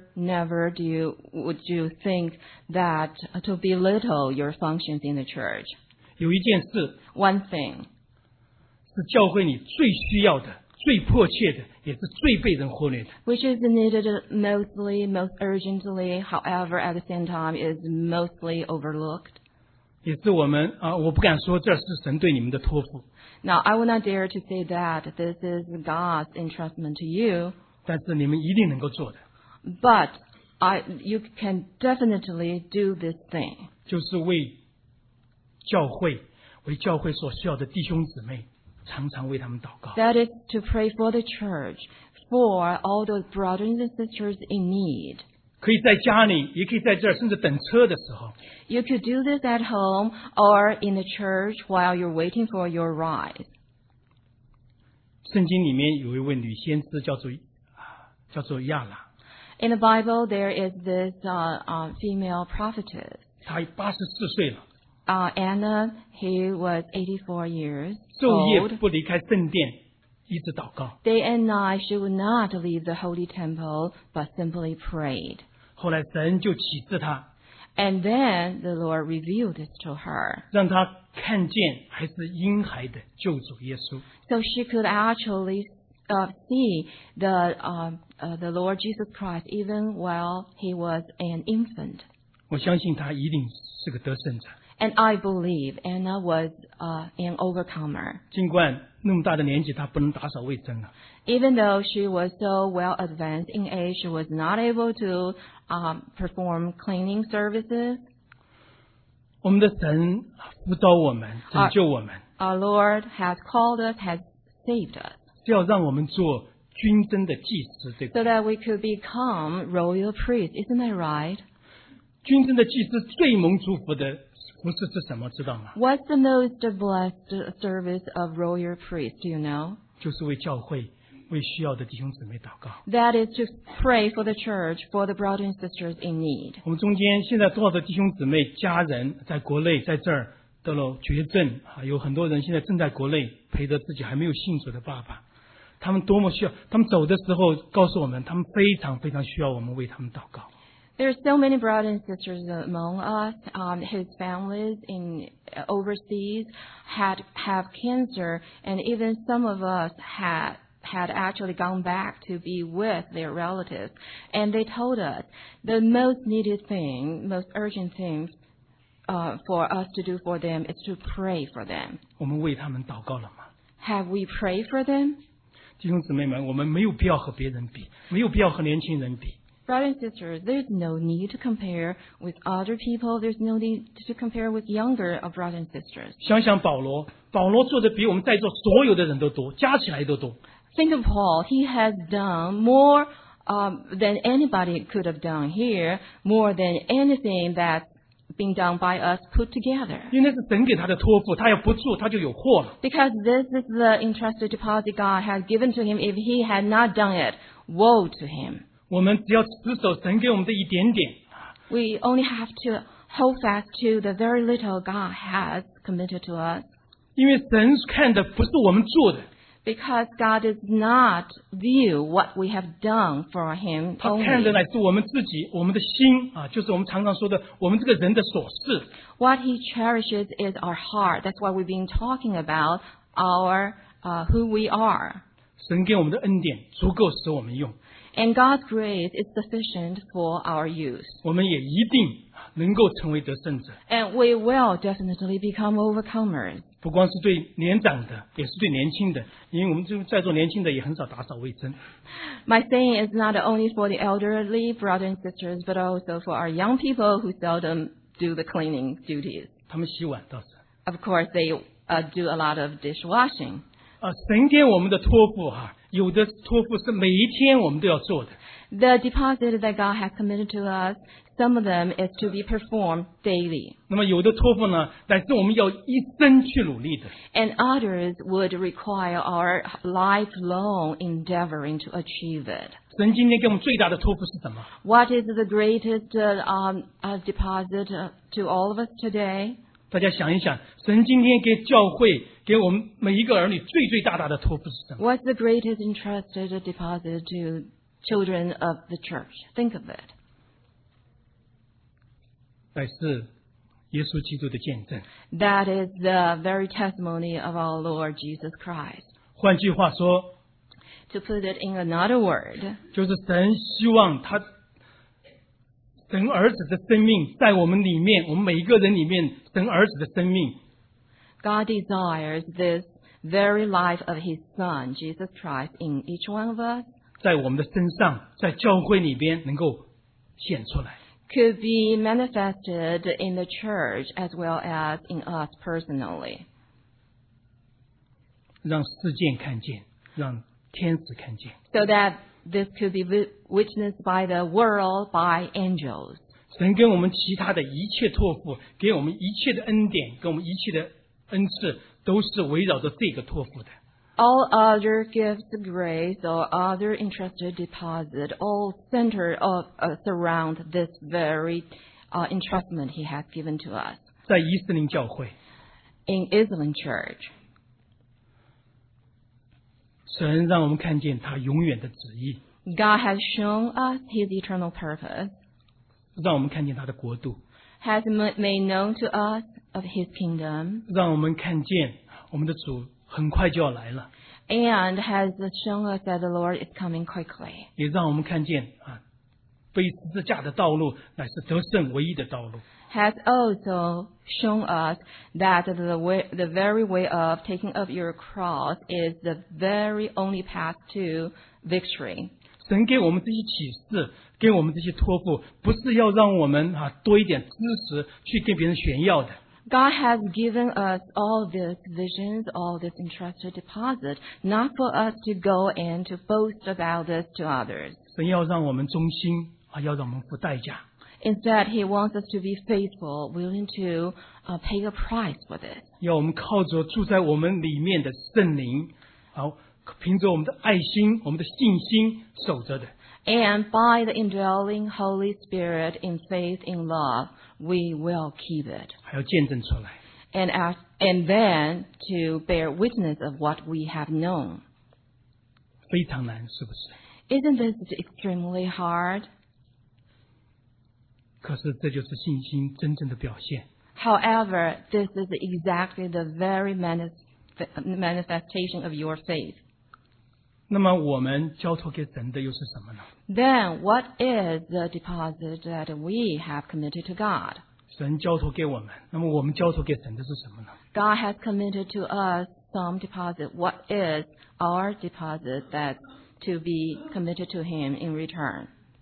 Speaker 2: would you think that to belittle your functions in the church.
Speaker 1: 有一件事
Speaker 2: One thing
Speaker 1: 是教会里最需要的、最迫切的，也是最被人忽略的，
Speaker 2: which is needed mostly, most urgently, however, at the same time is mostly overlooked.
Speaker 1: 也是我们我不敢说这是神对你们的托付，
Speaker 2: Now, I would not dare to say that this is God's entrustment to you,
Speaker 1: 但是你们一定能够做的，
Speaker 2: but you can definitely do this thing.
Speaker 1: 就是为教会所需要的弟兄姊妹，常常为他们祷告。
Speaker 2: That is to pray for the church, for all those brothers and sisters in need.
Speaker 1: 可以在家里，也可以在这儿，甚至等车的时候，
Speaker 2: You could do this at home or in the church while you're waiting for your ride.
Speaker 1: 圣经里面有一位女先知叫做亚拉，
Speaker 2: In the Bible, there is this female prophetess.
Speaker 1: 她84岁了，
Speaker 2: Anna, he was 84 years
Speaker 1: 昼夜
Speaker 2: old.
Speaker 1: 不离开圣殿，一直祷告。
Speaker 2: Day and night, she would not leave the holy temple, but simply prayed.
Speaker 1: 后来神就启示她，
Speaker 2: And then the Lord revealed this to her.
Speaker 1: 让她看见还是婴孩的救主耶稣。
Speaker 2: So she could actually see the Lord Jesus Christ even while he was an infant.
Speaker 1: 我相信她一定是个得胜者。
Speaker 2: And I believe Anna was an overcomer.
Speaker 1: 尽管那么大的年纪，她不能打扫卫生了，
Speaker 2: Even though she was so well advanced in age, she was not able to perform cleaning services.
Speaker 1: 我们的神呼召我们，拯救我们，
Speaker 2: Our Lord has called us, has saved us,
Speaker 1: 是要让我们做军政的祭司，对不
Speaker 2: so
Speaker 1: 对？
Speaker 2: that we could become royal priests. Isn't that right?
Speaker 1: 军政的祭司最蒙祝福的服侍是什么？知道吗？
Speaker 2: What's the most blessed service of royal priests? Do you know?
Speaker 1: 就是为教会、为需要的弟兄姊妹祷告。
Speaker 2: That is to pray for the church, for the brothers and sisters in need.
Speaker 1: 我们中间现在多少的弟兄姊妹、家人在国内，在这儿得了绝症啊，有很多人现在正在国内陪着自己还没有信主的爸爸，他们多么需要，他们走的时候告诉我们，他们非常非常需要我们为他们祷告。
Speaker 2: There are so many brothers and sisters among us whose families in overseas have cancer, and even some of us had actually gone back to be with their relatives. And they told us the most needed thing, most urgent thing for us to do for them is to pray for them.
Speaker 1: 我们为他们祷告了吗？
Speaker 2: Have we prayed for them?
Speaker 1: 弟兄姊妹们，我们没有必要和别人比，没有必要和年轻人比。
Speaker 2: Brothers and sisters, there's no need to compare with other people. There's no need to compare with younger brothers and sisters.
Speaker 1: 想想保罗，保罗做的比我们在座所有的人都多，加起来都多。
Speaker 2: Think of Paul. He has done more than anybody could have done here, more than anything that's been done by us put together.
Speaker 1: 因为那是神给他的托付，他要不做他就有祸了。
Speaker 2: Because this is the entrusted deposit God has given to him. If he had not done it, woe to him.
Speaker 1: 我们只要持守神给我们的一点点，
Speaker 2: We only have to hold fast to the very little God has committed to us.
Speaker 1: 因为神看的不是我们做的，
Speaker 2: Because God does not view what we have done for him
Speaker 1: 他看的
Speaker 2: only.
Speaker 1: 乃是我们自己，我们的心啊，就是我们常常说的，我们这个人的所事。
Speaker 2: What he cherishes is our heart. That's why we've been talking about our who we are.
Speaker 1: 神给我们的恩典足够使我们用，
Speaker 2: And God's grace is sufficient for our use.
Speaker 1: 我们也一定能够成为得胜者。
Speaker 2: And we will definitely become overcomers.
Speaker 1: 不光是对年长的，也是对年轻的，因为我们就在座年轻的也很少打扫卫生。
Speaker 2: My saying is not only for the elderly brothers and sisters, but also for our young people who seldom do the cleaning duties.
Speaker 1: 他们洗碗倒是
Speaker 2: Of course, they do a lot of dishwashing.
Speaker 1: 神给我们的托付有的托付是每一天我们都要做的，
Speaker 2: The deposit that God has committed to us, some of them is to be performed daily.
Speaker 1: 那么有的托付呢，乃是我们要一生去努力的。
Speaker 2: And others would require our lifelong endeavoring to achieve it.
Speaker 1: 神今天给我们最大的托付是什么？
Speaker 2: What is the greatest deposit to all of us today?
Speaker 1: 大家想一想，神今天给教会，给我们每一个儿女最大的托付是什么？
Speaker 2: What's the greatest entrusted deposit to children of the church? Think of it.
Speaker 1: 乃是耶稣基督的见证。
Speaker 2: That is the very testimony of our Lord Jesus Christ.
Speaker 1: 换句话说，
Speaker 2: To put it in another word,
Speaker 1: 就是神希望神儿子的生命在我们里面，我们每一个人里面，神儿子的生命
Speaker 2: God desires this very life of His Son, Jesus Christ, in each one of us,
Speaker 1: 在我们的身上，在教会里边能够显出来。
Speaker 2: could be manifested in the church as well as in us personally.
Speaker 1: 让世界看见，让天使看见。
Speaker 2: So that this could be witnessed by the world, by angels.
Speaker 1: 神给我们其他的一切托付，给我们一切的恩典，给我们一切的恩赐，都是围绕着这个托付的。
Speaker 2: All other gifts of grace or other entrusted deposit all center of surround this very entrustment He has given to us.
Speaker 1: 在伊斯林教会，
Speaker 2: In Islam Church,
Speaker 1: 神让我们看见他永远的旨意，
Speaker 2: God has shown us His eternal purpose,
Speaker 1: 让我们看见他的国度，
Speaker 2: has made known to us of His kingdom,
Speaker 1: 让我们看见我们的主很快就要来了，
Speaker 2: and has shown us that the Lord is coming quickly.
Speaker 1: 也让我们看见背十字架的道路乃是得胜唯一的道路。
Speaker 2: Has also shown us that the very way of taking up your cross is the very only path to victory.
Speaker 1: 神给我们这些启示，给我们这些托付，不是要让我们多一点知识去跟别人炫耀的。
Speaker 2: God has given us all these visions, all this entrusted deposit, not for us to go and to boast about this to others.
Speaker 1: 神要让我们忠心要让我们付代价。
Speaker 2: Instead, He wants us to be faithful, willing to pay a price for this.
Speaker 1: 要我们靠着住在我们里面的圣灵， 凭着我们的爱心、我们的信心守着的。
Speaker 2: And by the indwelling Holy Spirit in faith in love, we will keep it.
Speaker 1: 还要见证出来。
Speaker 2: And then to bear witness of what we have known.
Speaker 1: 非常难，是不是？
Speaker 2: Isn't this extremely hard?
Speaker 1: 可是这就是信心真正的表现。
Speaker 2: However, this is exactly the very manifestation of your faith.
Speaker 1: 那么我们交托给神的又是什么呢？
Speaker 2: Then what is the deposit that we have committed to God?
Speaker 1: 神交托给我们，那么我们交托给神的是什么呢？
Speaker 2: God has committed to us some deposit. What is our deposit that's to be committed to Him in return?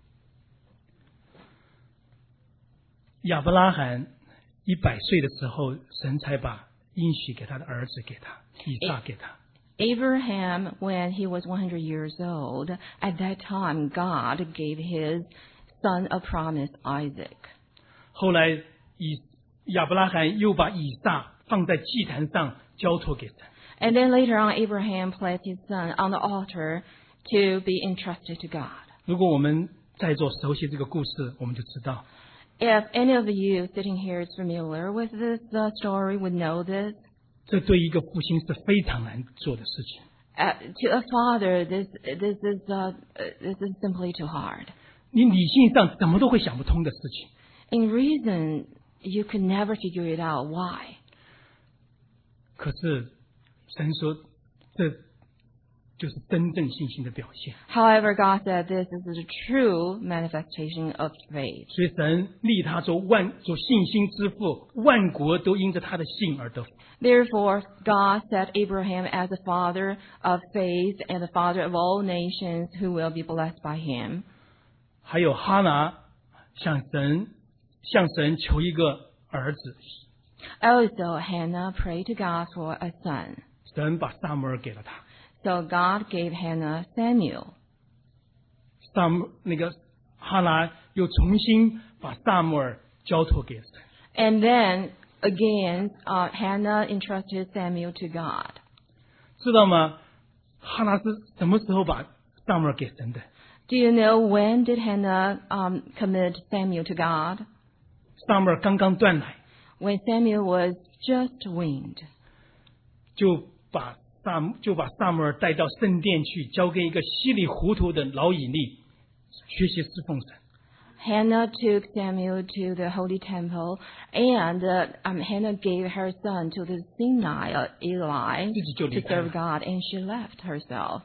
Speaker 1: 亚伯拉罕100岁的时候，神才把应许给他的儿子给他，以撒给他。
Speaker 2: Abraham, when he was 100 years old, at that time God gave his son a promise, Isaac.
Speaker 1: 后来亚伯拉罕又把以撒放在祭坛上交托给神。
Speaker 2: And then later on, Abraham placed his son on the altar to be entrusted to God.
Speaker 1: 如果我们在座熟悉这个故事，我们就知道，
Speaker 2: If any of you sitting here is familiar with this story, would know this.
Speaker 1: 这对一个父亲是非常难做的事情。
Speaker 2: To a father, this is simply too hard.
Speaker 1: 你理性上怎么都会想不通的事情。
Speaker 2: In reason, you could never figure it out why.
Speaker 1: 可是神说，这就是真正信心的表现。
Speaker 2: However, God said this is a true manifestation of faith.
Speaker 1: 所以神立他做信心之父，万国都因着他的信而得福。
Speaker 2: Therefore, God set Abraham as the father of faith and the father of all nations who will be blessed by him.
Speaker 1: 还有哈拿向神求一个儿子，
Speaker 2: Also, Hannah prayed to God for a son.
Speaker 1: 神把撒母耳给了他。
Speaker 2: So God gave Hannah Samuel.
Speaker 1: 哈拿又重新把撒母耳交托给神。
Speaker 2: And then, again, Hannah entrusted Samuel to God.
Speaker 1: 知道吗？哈拿是什么时候把撒母耳给神的？
Speaker 2: Do you know when did Hannah commit Samuel to God?
Speaker 1: 撒母耳刚刚断奶，
Speaker 2: When Samuel was just weaned.
Speaker 1: 就把撒母耳带到圣殿去，交给一个稀里糊涂的老以利学习侍奉神。
Speaker 2: Hannah took Samuel to the holy temple, and Hannah gave her son to the senile Eli
Speaker 1: 自己就离
Speaker 2: to
Speaker 1: 开
Speaker 2: serve
Speaker 1: 了。
Speaker 2: God, and she left herself.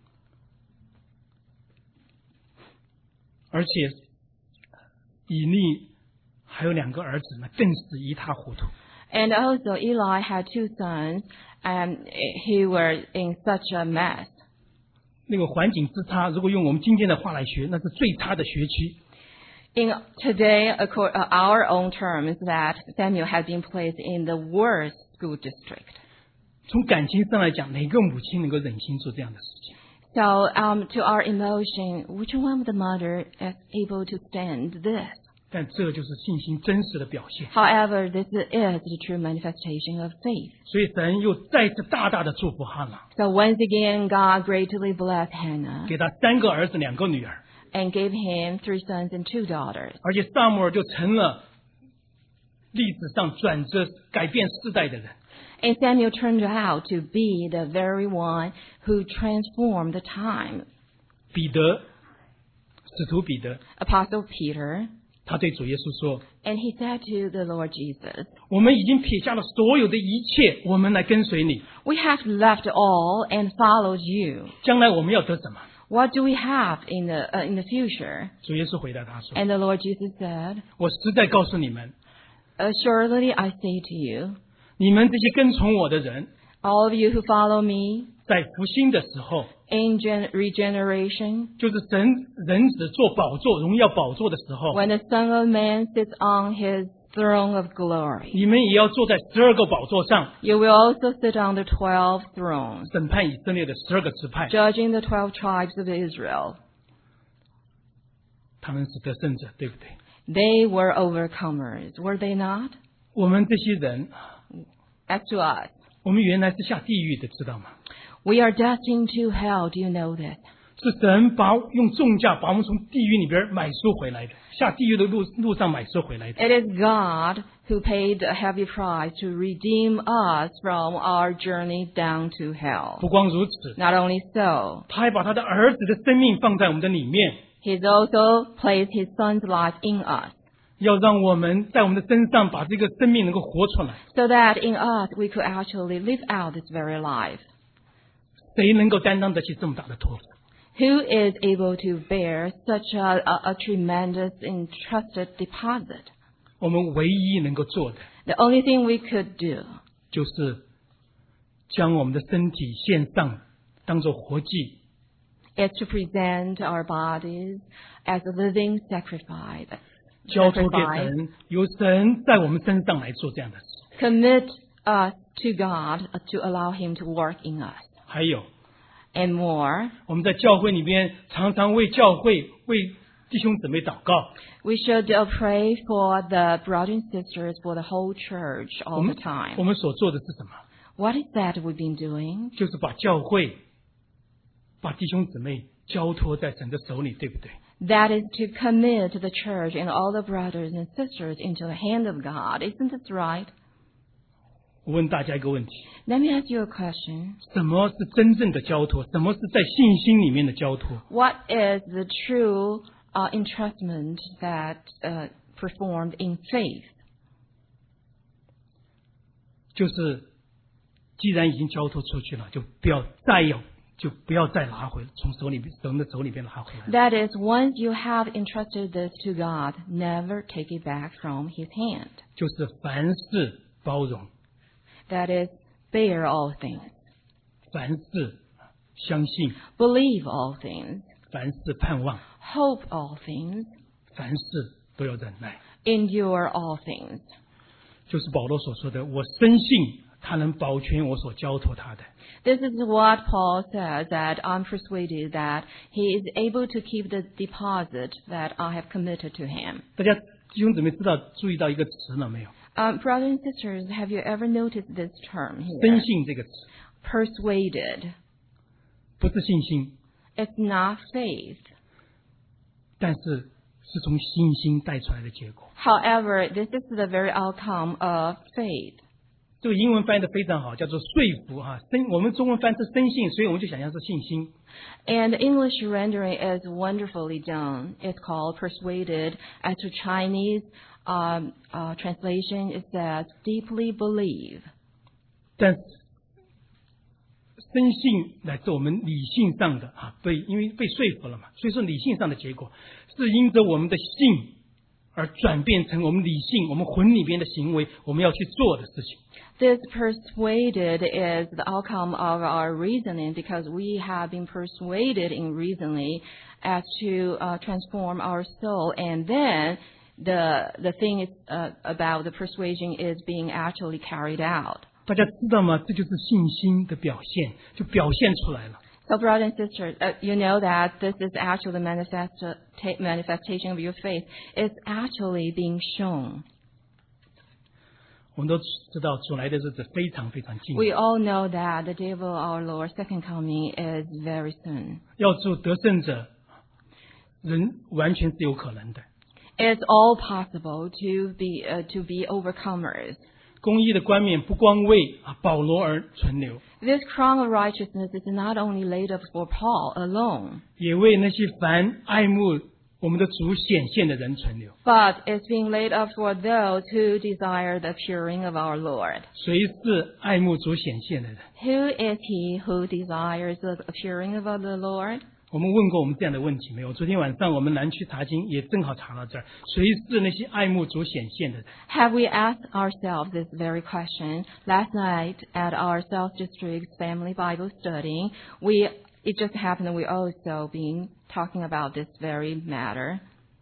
Speaker 1: 而且以利还有2个儿子呢，更是一塌糊涂。
Speaker 2: And also Eli had 2 sons, who were in such a mess.
Speaker 1: 那个环境之差，如果用我们今天的话来学，那是最差的学区。
Speaker 2: In today, our own terms, that Samuel had been placed in the worst school district.
Speaker 1: 从感情上来讲，哪个母亲能够忍心做这样的事情？
Speaker 2: So, to our emotion, which one of the mother is able to stand this?
Speaker 1: 但这就是信心真实的表现。
Speaker 2: However, this is the true manifestation of faith.
Speaker 1: 所以神又再次大大的祝福哈拿，
Speaker 2: So once again, God greatly blessed Hannah
Speaker 1: 给他3个儿子2个女儿，
Speaker 2: and gave him 3 sons and 2 daughters.
Speaker 1: 而且撒母耳就成了历史上转折改变世代的人。
Speaker 2: And Samuel turned out to be the very one who transformed the time.
Speaker 1: 彼得，使徒彼得，
Speaker 2: Apostle Peter,
Speaker 1: 他对主耶稣说
Speaker 2: and he said to the Lord Jesus,
Speaker 1: 我们已经撇下了所有的一切，我们来跟随你。
Speaker 2: we have left all and followed you.
Speaker 1: 将来我们要得什么？
Speaker 2: What do we have in the future?
Speaker 1: 主耶稣回答他说
Speaker 2: And the Lord Jesus said,
Speaker 1: 我实在告诉你们，
Speaker 2: Assuredly I say to you,
Speaker 1: 你们这些跟从我的人，
Speaker 2: all of you who follow me
Speaker 1: 在复兴的时候，
Speaker 2: in regeneration,
Speaker 1: 就是人子做宝座荣耀宝座的时候，
Speaker 2: when the Son of Man sits on his throne of glory,
Speaker 1: 你们也要坐在12个宝座上，
Speaker 2: you will also sit on the 12 thrones,
Speaker 1: 审判以色列的12个支派，
Speaker 2: judging the 12 tribes of Israel.
Speaker 1: 他们是得胜者，对不对？
Speaker 2: They were overcomers, were they not?
Speaker 1: 我们这些人，
Speaker 2: As to us,
Speaker 1: 我们原来是下地狱的，知道吗？
Speaker 2: We are destined to hell. Do you know that?
Speaker 1: 是神用重价把我们从地狱里边买赎回来的，下地狱的路上买赎回来的。
Speaker 2: It is God who paid a heavy price to redeem us from our journey down to hell.
Speaker 1: 不光如此，
Speaker 2: Not only so,
Speaker 1: 他还把他的儿子的生命放在我们的里面，
Speaker 2: He's also placed His Son's life in us,
Speaker 1: 要让我们在我们的身上把这个生命能够活出来。
Speaker 2: so that in us we could actually live out this very life.
Speaker 1: 谁能够担当得起这么大的托付？
Speaker 2: Who is able to bear such a tremendous entrusted deposit?
Speaker 1: 我们唯一能够做的，
Speaker 2: The only thing we could do
Speaker 1: 就是将我们的身体献上，当作活祭，
Speaker 2: is to present our bodies as a living sacrifice,
Speaker 1: 交托给神，由神在我们身上来做这样的事。
Speaker 2: commit us to God to allow Him to work in us.
Speaker 1: 还有，
Speaker 2: And more,
Speaker 1: 我们在教会里面常常为教会、为弟兄姊妹祷告。
Speaker 2: we should pray for the brothers and sisters, for the whole church
Speaker 1: 我
Speaker 2: all
Speaker 1: 们
Speaker 2: the time.
Speaker 1: 我们所做的是什么？
Speaker 2: What is that we've been doing?
Speaker 1: 就是把教会、把弟兄姊妹交托在神的手里，对不对？
Speaker 2: That is to commit the church and all the brothers and sisters into the hand of God. Isn't this right?
Speaker 1: 我问大家一个问题：
Speaker 2: Let me ask you a question.
Speaker 1: 什么是真正的交托？什么是在信心里面的交托？
Speaker 2: What is the true entrustment that performed in faith?
Speaker 1: 就是既然已经交托出去了，就不要再拿回，从神的手里边拿回来。
Speaker 2: That is, once you have entrusted this to God, never take it back from His hand.
Speaker 1: 就是凡事包容，
Speaker 2: That is, bear all things,
Speaker 1: 凡事相信，
Speaker 2: believe all things,
Speaker 1: 凡事盼望，
Speaker 2: hope all things,
Speaker 1: 凡事都要忍耐。
Speaker 2: endure all things.
Speaker 1: 就是保罗所说的：“我深信他能保全我所交托他的。”
Speaker 2: This is what Paul says, that I'm persuaded that he is able to keep the deposit that I have committed to him.
Speaker 1: 大家弟兄姊妹注意到一个词了没有？
Speaker 2: Brothers and sisters, have you ever noticed this term
Speaker 1: 深
Speaker 2: here?
Speaker 1: 信这个词
Speaker 2: Persuaded.
Speaker 1: 不是信心，
Speaker 2: It's not faith.
Speaker 1: 但是是从信心带出来的结果。
Speaker 2: However, this is the very outcome of faith.
Speaker 1: 这个英文翻译的非常好，叫做说服哈。我们中文翻是深信，所以我们就想象是信心。
Speaker 2: And the English rendering is wonderfully done. It's called persuaded. As to Chinese translation, it says deeply believe.
Speaker 1: 但是深信乃是我们理性上的因为被说服了嘛，所以说理性上的结果是因着我们的信而转变成我们理性、我们魂里边的行为，我们要去做的事情。
Speaker 2: This persuaded is the outcome of our reasoning, because we have been persuaded in reasoning as to transform our soul, and then the thing is about the persuasion is being actually carried out.
Speaker 1: 大家知道吗？这就是信心的表现，就表现出来了。
Speaker 2: So, brothers and sisters, you know that this is actually the manifestation of your faith. It's actually being shown.
Speaker 1: 我们都知道主来的日子非常非常近，
Speaker 2: We all know that the day of our Lord's second coming is very soon.
Speaker 1: 要做得胜者，人完全是有可能的。
Speaker 2: It's all possible to be overcomers.
Speaker 1: 公义的冠冕不光为保罗而存留，
Speaker 2: This crown of righteousness is not only laid up for Paul alone,
Speaker 1: 也为那些凡爱慕我们的主显现的人存留。
Speaker 2: but it's being laid up for those who desire the appearing of our Lord.
Speaker 1: 谁是爱慕主显现的人？
Speaker 2: Who is he who desires the appearing of the Lord?
Speaker 1: 我们问过我们这样的问题没有？昨天晚上我们南区查经也正好查到这儿，谁是那些爱慕主显现的人？
Speaker 2: Have we asked ourselves this very question? Last night at our South District Family Bible Study, it just happened that we also been talking about this very matter.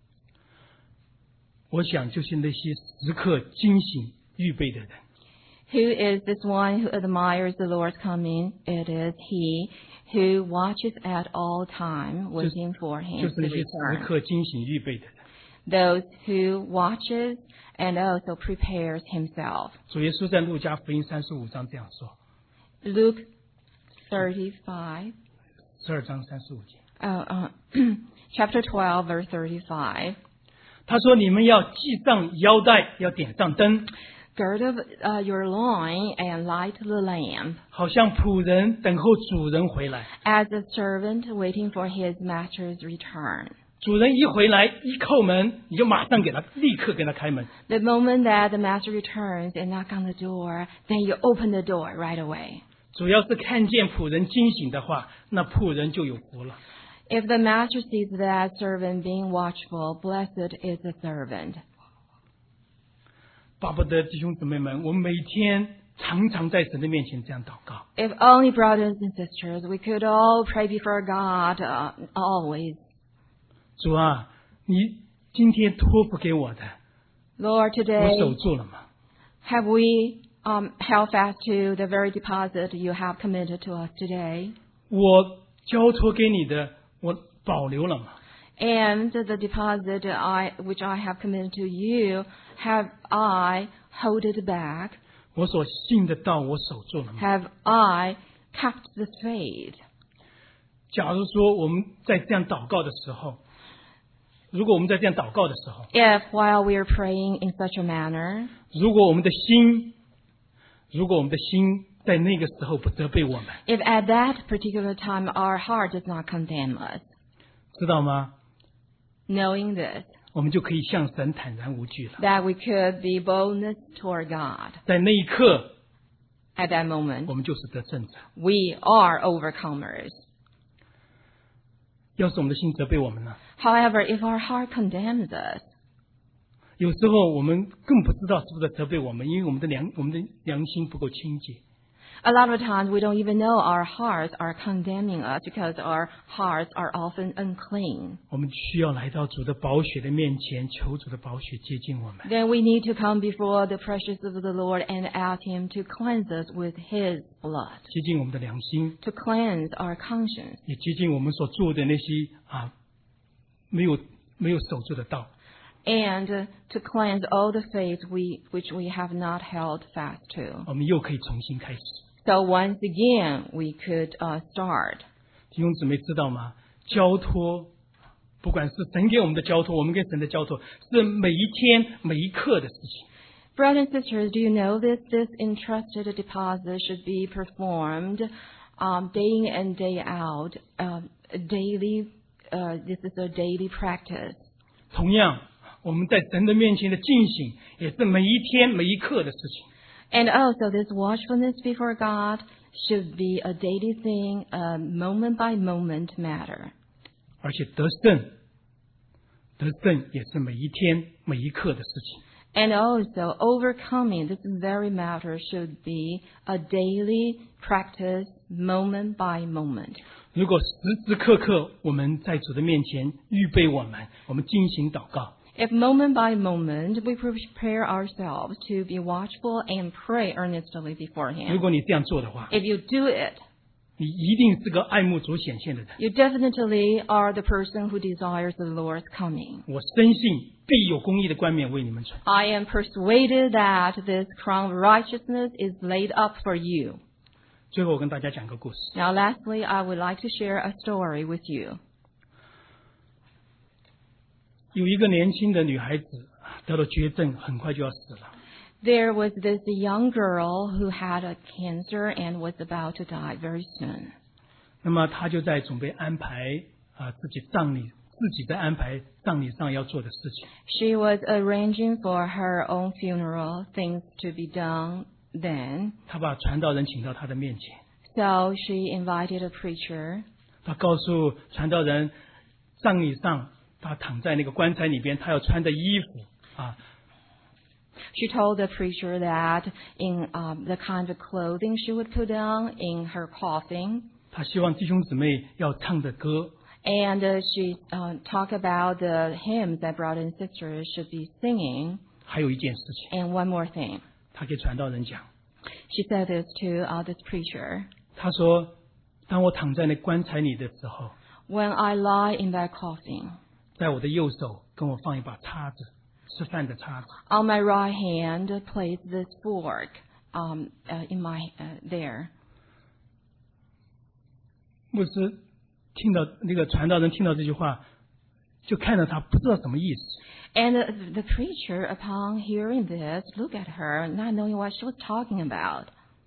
Speaker 1: 我想就是那些时刻惊醒预备的人。
Speaker 2: Who is this one who admires the Lord's coming? It is he who watches at all time, waiting for
Speaker 1: 就
Speaker 2: him
Speaker 1: 是
Speaker 2: to
Speaker 1: 那些时
Speaker 2: return.
Speaker 1: 刻惊醒预备的人。
Speaker 2: Those who watches and also prepares himself.
Speaker 1: 主耶稣在路加福音35章这样说：
Speaker 2: Luke 35.
Speaker 1: 12章35节。
Speaker 2: Chapter 12, verse 35.
Speaker 1: 他说：“你们要系上腰带，要点上灯，
Speaker 2: Gird up your loin and light the lamp,
Speaker 1: 好像仆人等候主人回来。
Speaker 2: as a servant waiting for his master's return.
Speaker 1: 主人一回来，一叩门，你就马上立刻给他开门。
Speaker 2: The moment that the master returns and knock on the door, then you open the door right away.
Speaker 1: 主要是看见仆人惊醒的话，那仆人就有福了。
Speaker 2: If the master sees that servant being watchful, blessed is the servant.
Speaker 1: 巴不得弟兄姊妹们，我们每天常常在神的面前这样祷告。
Speaker 2: If only brothers and sisters, we could all pray before God always.
Speaker 1: 主啊，你今天托付给我的，
Speaker 2: Lord,
Speaker 1: 我守
Speaker 2: today,
Speaker 1: 住了吗？
Speaker 2: have we held fast to the very deposit you have committed to us today?
Speaker 1: 我交托给你的，我保留了吗？
Speaker 2: And the deposit which I have committed to you, have I hold it back?
Speaker 1: 我所信的道，我守住了吗？
Speaker 2: Have I kept the faith?
Speaker 1: 假如说我们在这样祷告的时候，如果我们在这样祷告的时候，
Speaker 2: If while we are praying in such a manner,
Speaker 1: 如果我们的心在那个时候不责备我们，
Speaker 2: if at that particular time our heart does not condemn us,
Speaker 1: 知道吗？
Speaker 2: knowing this,
Speaker 1: 我们就可以向神坦然无惧了。
Speaker 2: that we could be boldness toward God.
Speaker 1: 在那一刻，
Speaker 2: At that moment,
Speaker 1: 我们就是得胜者。
Speaker 2: we are overcomers.
Speaker 1: 要是我们的心责备我们呢？
Speaker 2: However, if our heart condemns us,
Speaker 1: 有时候我们更不知道是不是在责备我们，因为我们的良心不够清洁。
Speaker 2: a lot of times we don't even know our hearts are condemning us because our hearts are often unclean.
Speaker 1: 我们需要来到主的宝血的面前，求主的宝血接近我们，
Speaker 2: Then we need to come before the precious of the Lord and ask Him to cleanse us with His blood,
Speaker 1: 接近我们的良心，
Speaker 2: to cleanse our conscience,
Speaker 1: 也接近我们所做的那些没有守住的道。
Speaker 2: and to cleanse all the faith which we have not held fast to.
Speaker 1: 我们又可以重新开始。
Speaker 2: So once again, we could start.
Speaker 1: 弟兄姊妹知道吗？交托，不管是神给我们的交托，我们跟神的交托，是每一天每一刻的事情。
Speaker 2: Brothers and sisters, do you know this entrusted deposit should be performed day in and day out, daily? This is a daily practice.
Speaker 1: 同样，我们在神的面前的警醒，也是每一天每一刻的事情。
Speaker 2: And also, this watchfulness before God should be a daily thing, a moment by moment matter.
Speaker 1: 而且得胜也是每一天每一刻的事情。
Speaker 2: And also, overcoming this very matter should be a daily practice, moment by moment.
Speaker 1: 如果时时刻刻我们在主的面前预备我们进行祷告，
Speaker 2: If moment by moment we prepare ourselves to be watchful and pray earnestly before
Speaker 1: 如
Speaker 2: Him,
Speaker 1: 果你这样做的话，
Speaker 2: if you do it,
Speaker 1: 你一定是个爱慕主显现的人。
Speaker 2: you definitely are the person who desires the Lord's coming.
Speaker 1: 我深信必有公义的冠冕为你们存。
Speaker 2: I am persuaded that this crown of righteousness is laid up for you.
Speaker 1: 最后我跟大家讲个故事。
Speaker 2: Now, lastly, I would like to share a story with you.
Speaker 1: 有一个年轻的女孩子得了绝症，很快就要死了。
Speaker 2: There was this young girl who had a cancer and was about to die very soon.
Speaker 1: 那么她就在准备安排自己在安排葬礼上要做的事情。
Speaker 2: She was arranging for her own funeral, things to be done then.
Speaker 1: 她把传道人请到她的面前，
Speaker 2: So she invited a preacher.
Speaker 1: 她告诉传道人，葬礼上她躺在那个棺材里边，她要穿的衣服
Speaker 2: She told the preacher that in the kind of clothing she would put on in her coffin.
Speaker 1: 她希望弟兄姊妹要唱的歌，
Speaker 2: And she talked about the hymns that brothers and sisters should be singing.
Speaker 1: 还有一件事情，
Speaker 2: And one more thing.
Speaker 1: 她给传道人讲，
Speaker 2: She said this to this preacher.
Speaker 1: 她说，当我躺在那棺材里的时候，
Speaker 2: When I lie in that coffin,
Speaker 1: 在我的右手跟我放一把叉子，吃饭的叉子。
Speaker 2: on my right hand place this fork in my there.
Speaker 1: 牧师听到那个传道人听到这句话，就看着他不知道什么意思。
Speaker 2: And the preacher, upon hearing this, looked at her, not knowing what she was talking about.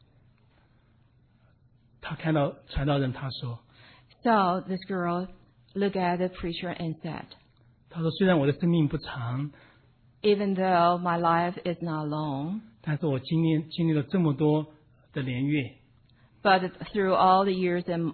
Speaker 1: 他看到传道人，他说
Speaker 2: So this girl looked at the preacher and said,
Speaker 1: 他说虽然我的生命不长，
Speaker 2: even though my life is not long,
Speaker 1: 但是我经历了这么多的年月，
Speaker 2: but through all the years and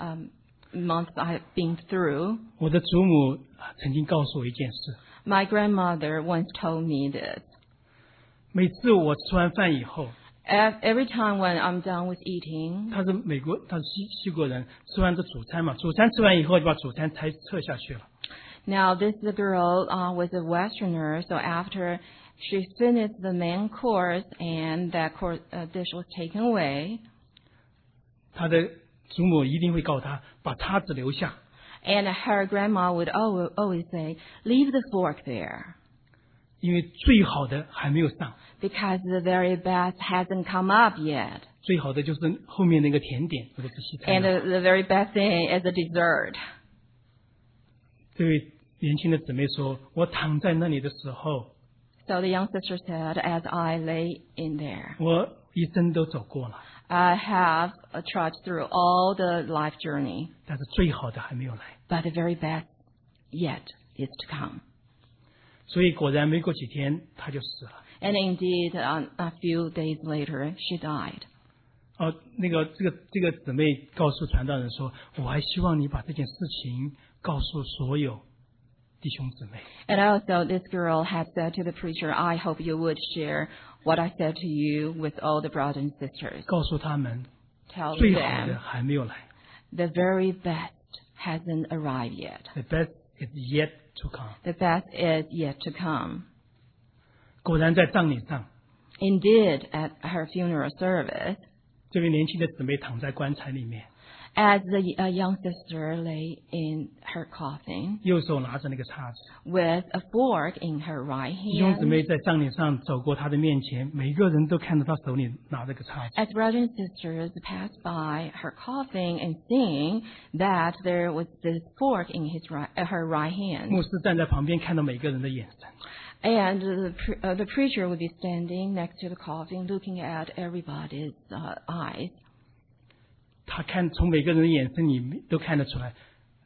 Speaker 2: months I've been through,
Speaker 1: 我的祖母曾经告诉我一件事，
Speaker 2: my grandmother once told me this.
Speaker 1: 每次我吃完饭以后，
Speaker 2: Every time when I'm done with eating,
Speaker 1: 他是西国人，吃完这主餐嘛，主餐吃完以后就把主餐撤下去了。
Speaker 2: now this girl was a Westerner, so after she finished the main course and that course dish was taken away,
Speaker 1: 他的祖母一定会告诉他把叉子留下，
Speaker 2: and her grandma would always say, leave the fork there,
Speaker 1: 因为最好的还没有上，
Speaker 2: because the very best hasn't come up yet.
Speaker 1: 最好的就是后面那个甜点或者是西餐
Speaker 2: And。the very best thing is a dessert.
Speaker 1: 这位年轻的姊妹说：“我躺在那里的时候，
Speaker 2: So the young sister said, as I lay in there,
Speaker 1: 我一生都走过了，
Speaker 2: I have trudged through all the life journey,
Speaker 1: 但是最好的还没有来。
Speaker 2: but the very best yet is to come.
Speaker 1: 所以果然没过几天，他就死了。
Speaker 2: And indeed, a few days later, she died.
Speaker 1: 这个姊妹告诉传道人说：“我还希望你把这件事情告诉所有弟兄姊妹。
Speaker 2: And also, this girl had said to the preacher, I hope you would share what I said to you with all the brothers and sisters.
Speaker 1: 告诉他们，
Speaker 2: Tell
Speaker 1: 最好的
Speaker 2: them
Speaker 1: 还没有来
Speaker 2: the very best hasn't arrived yet.
Speaker 1: ，the best is yet to come。
Speaker 2: The best is yet to come. ”
Speaker 1: 果然在葬礼上，
Speaker 2: Indeed, at her funeral service,
Speaker 1: 这位年轻的姊妹躺在棺材里面，
Speaker 2: as the young sister lay in her coffin
Speaker 1: 右手拿着那个叉子。
Speaker 2: with a fork in her right
Speaker 1: 弟兄姊
Speaker 2: hand,
Speaker 1: 妹在葬礼上走过他的面前，每个人都看到他手里拿着个叉子。
Speaker 2: as brothers and sisters passed by her coffin and seeing that there was this fork in her right
Speaker 1: 牧
Speaker 2: hand.
Speaker 1: 师站在旁边，看到每个人的眼神。
Speaker 2: And the preacher would be standing next to the coffin looking at everybody's eyes.
Speaker 1: 他从每个人的眼神里都看得出来，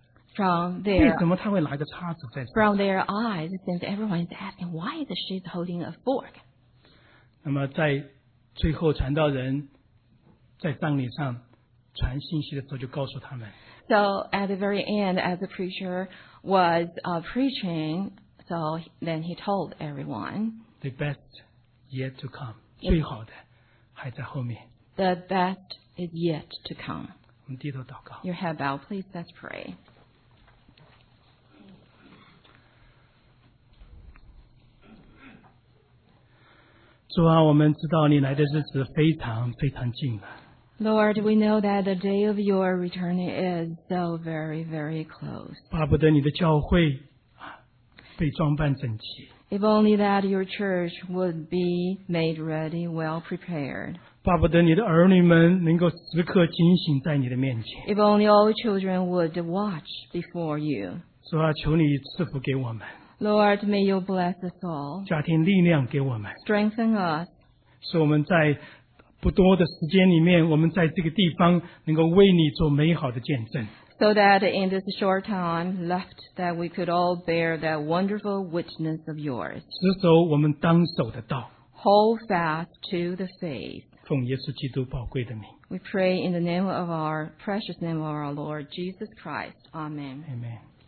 Speaker 2: From
Speaker 1: 为
Speaker 2: their
Speaker 1: 什么他会拿一个叉子在手？
Speaker 2: From their eyes, since everyone is asking, why is she holding a fork?
Speaker 1: 那么在最后，传道人在葬礼上传信息的时候，就告诉他们，
Speaker 2: So at the very end, as the preacher was preaching, so then he told everyone,
Speaker 1: The best yet to come，
Speaker 2: Yes.
Speaker 1: 最好的还在后面。
Speaker 2: the best is yet to come.
Speaker 1: 我们低头祷告。
Speaker 2: Your head bowed, please, let's pray.
Speaker 1: 主啊，我们知道你来的日子非常非常近了。
Speaker 2: Lord, we know that the day of your return is so very, very close.
Speaker 1: 巴不得你的教会被装扮整齐，
Speaker 2: If only that your church would be made ready, well prepared.
Speaker 1: 巴不得你的儿女们能够时刻警醒在你的面前。
Speaker 2: If only all children would watch before you.
Speaker 1: 主啊，求你赐福给我们，
Speaker 2: Lord, may you bless us all.
Speaker 1: 加添力量给我们，
Speaker 2: Strengthen us,
Speaker 1: 使我们在不多的时间里面，我们在这个地方能够为你做美好的见证。
Speaker 2: so that in this short time left that we could all bear that wonderful witness of yours.
Speaker 1: 持守我们当守的道，
Speaker 2: Hold fast to the faith.
Speaker 1: 奉耶稣基督宝贵的名
Speaker 2: We pray in the name of our precious name of our Lord Jesus Christ. Amen.
Speaker 1: ，Amen。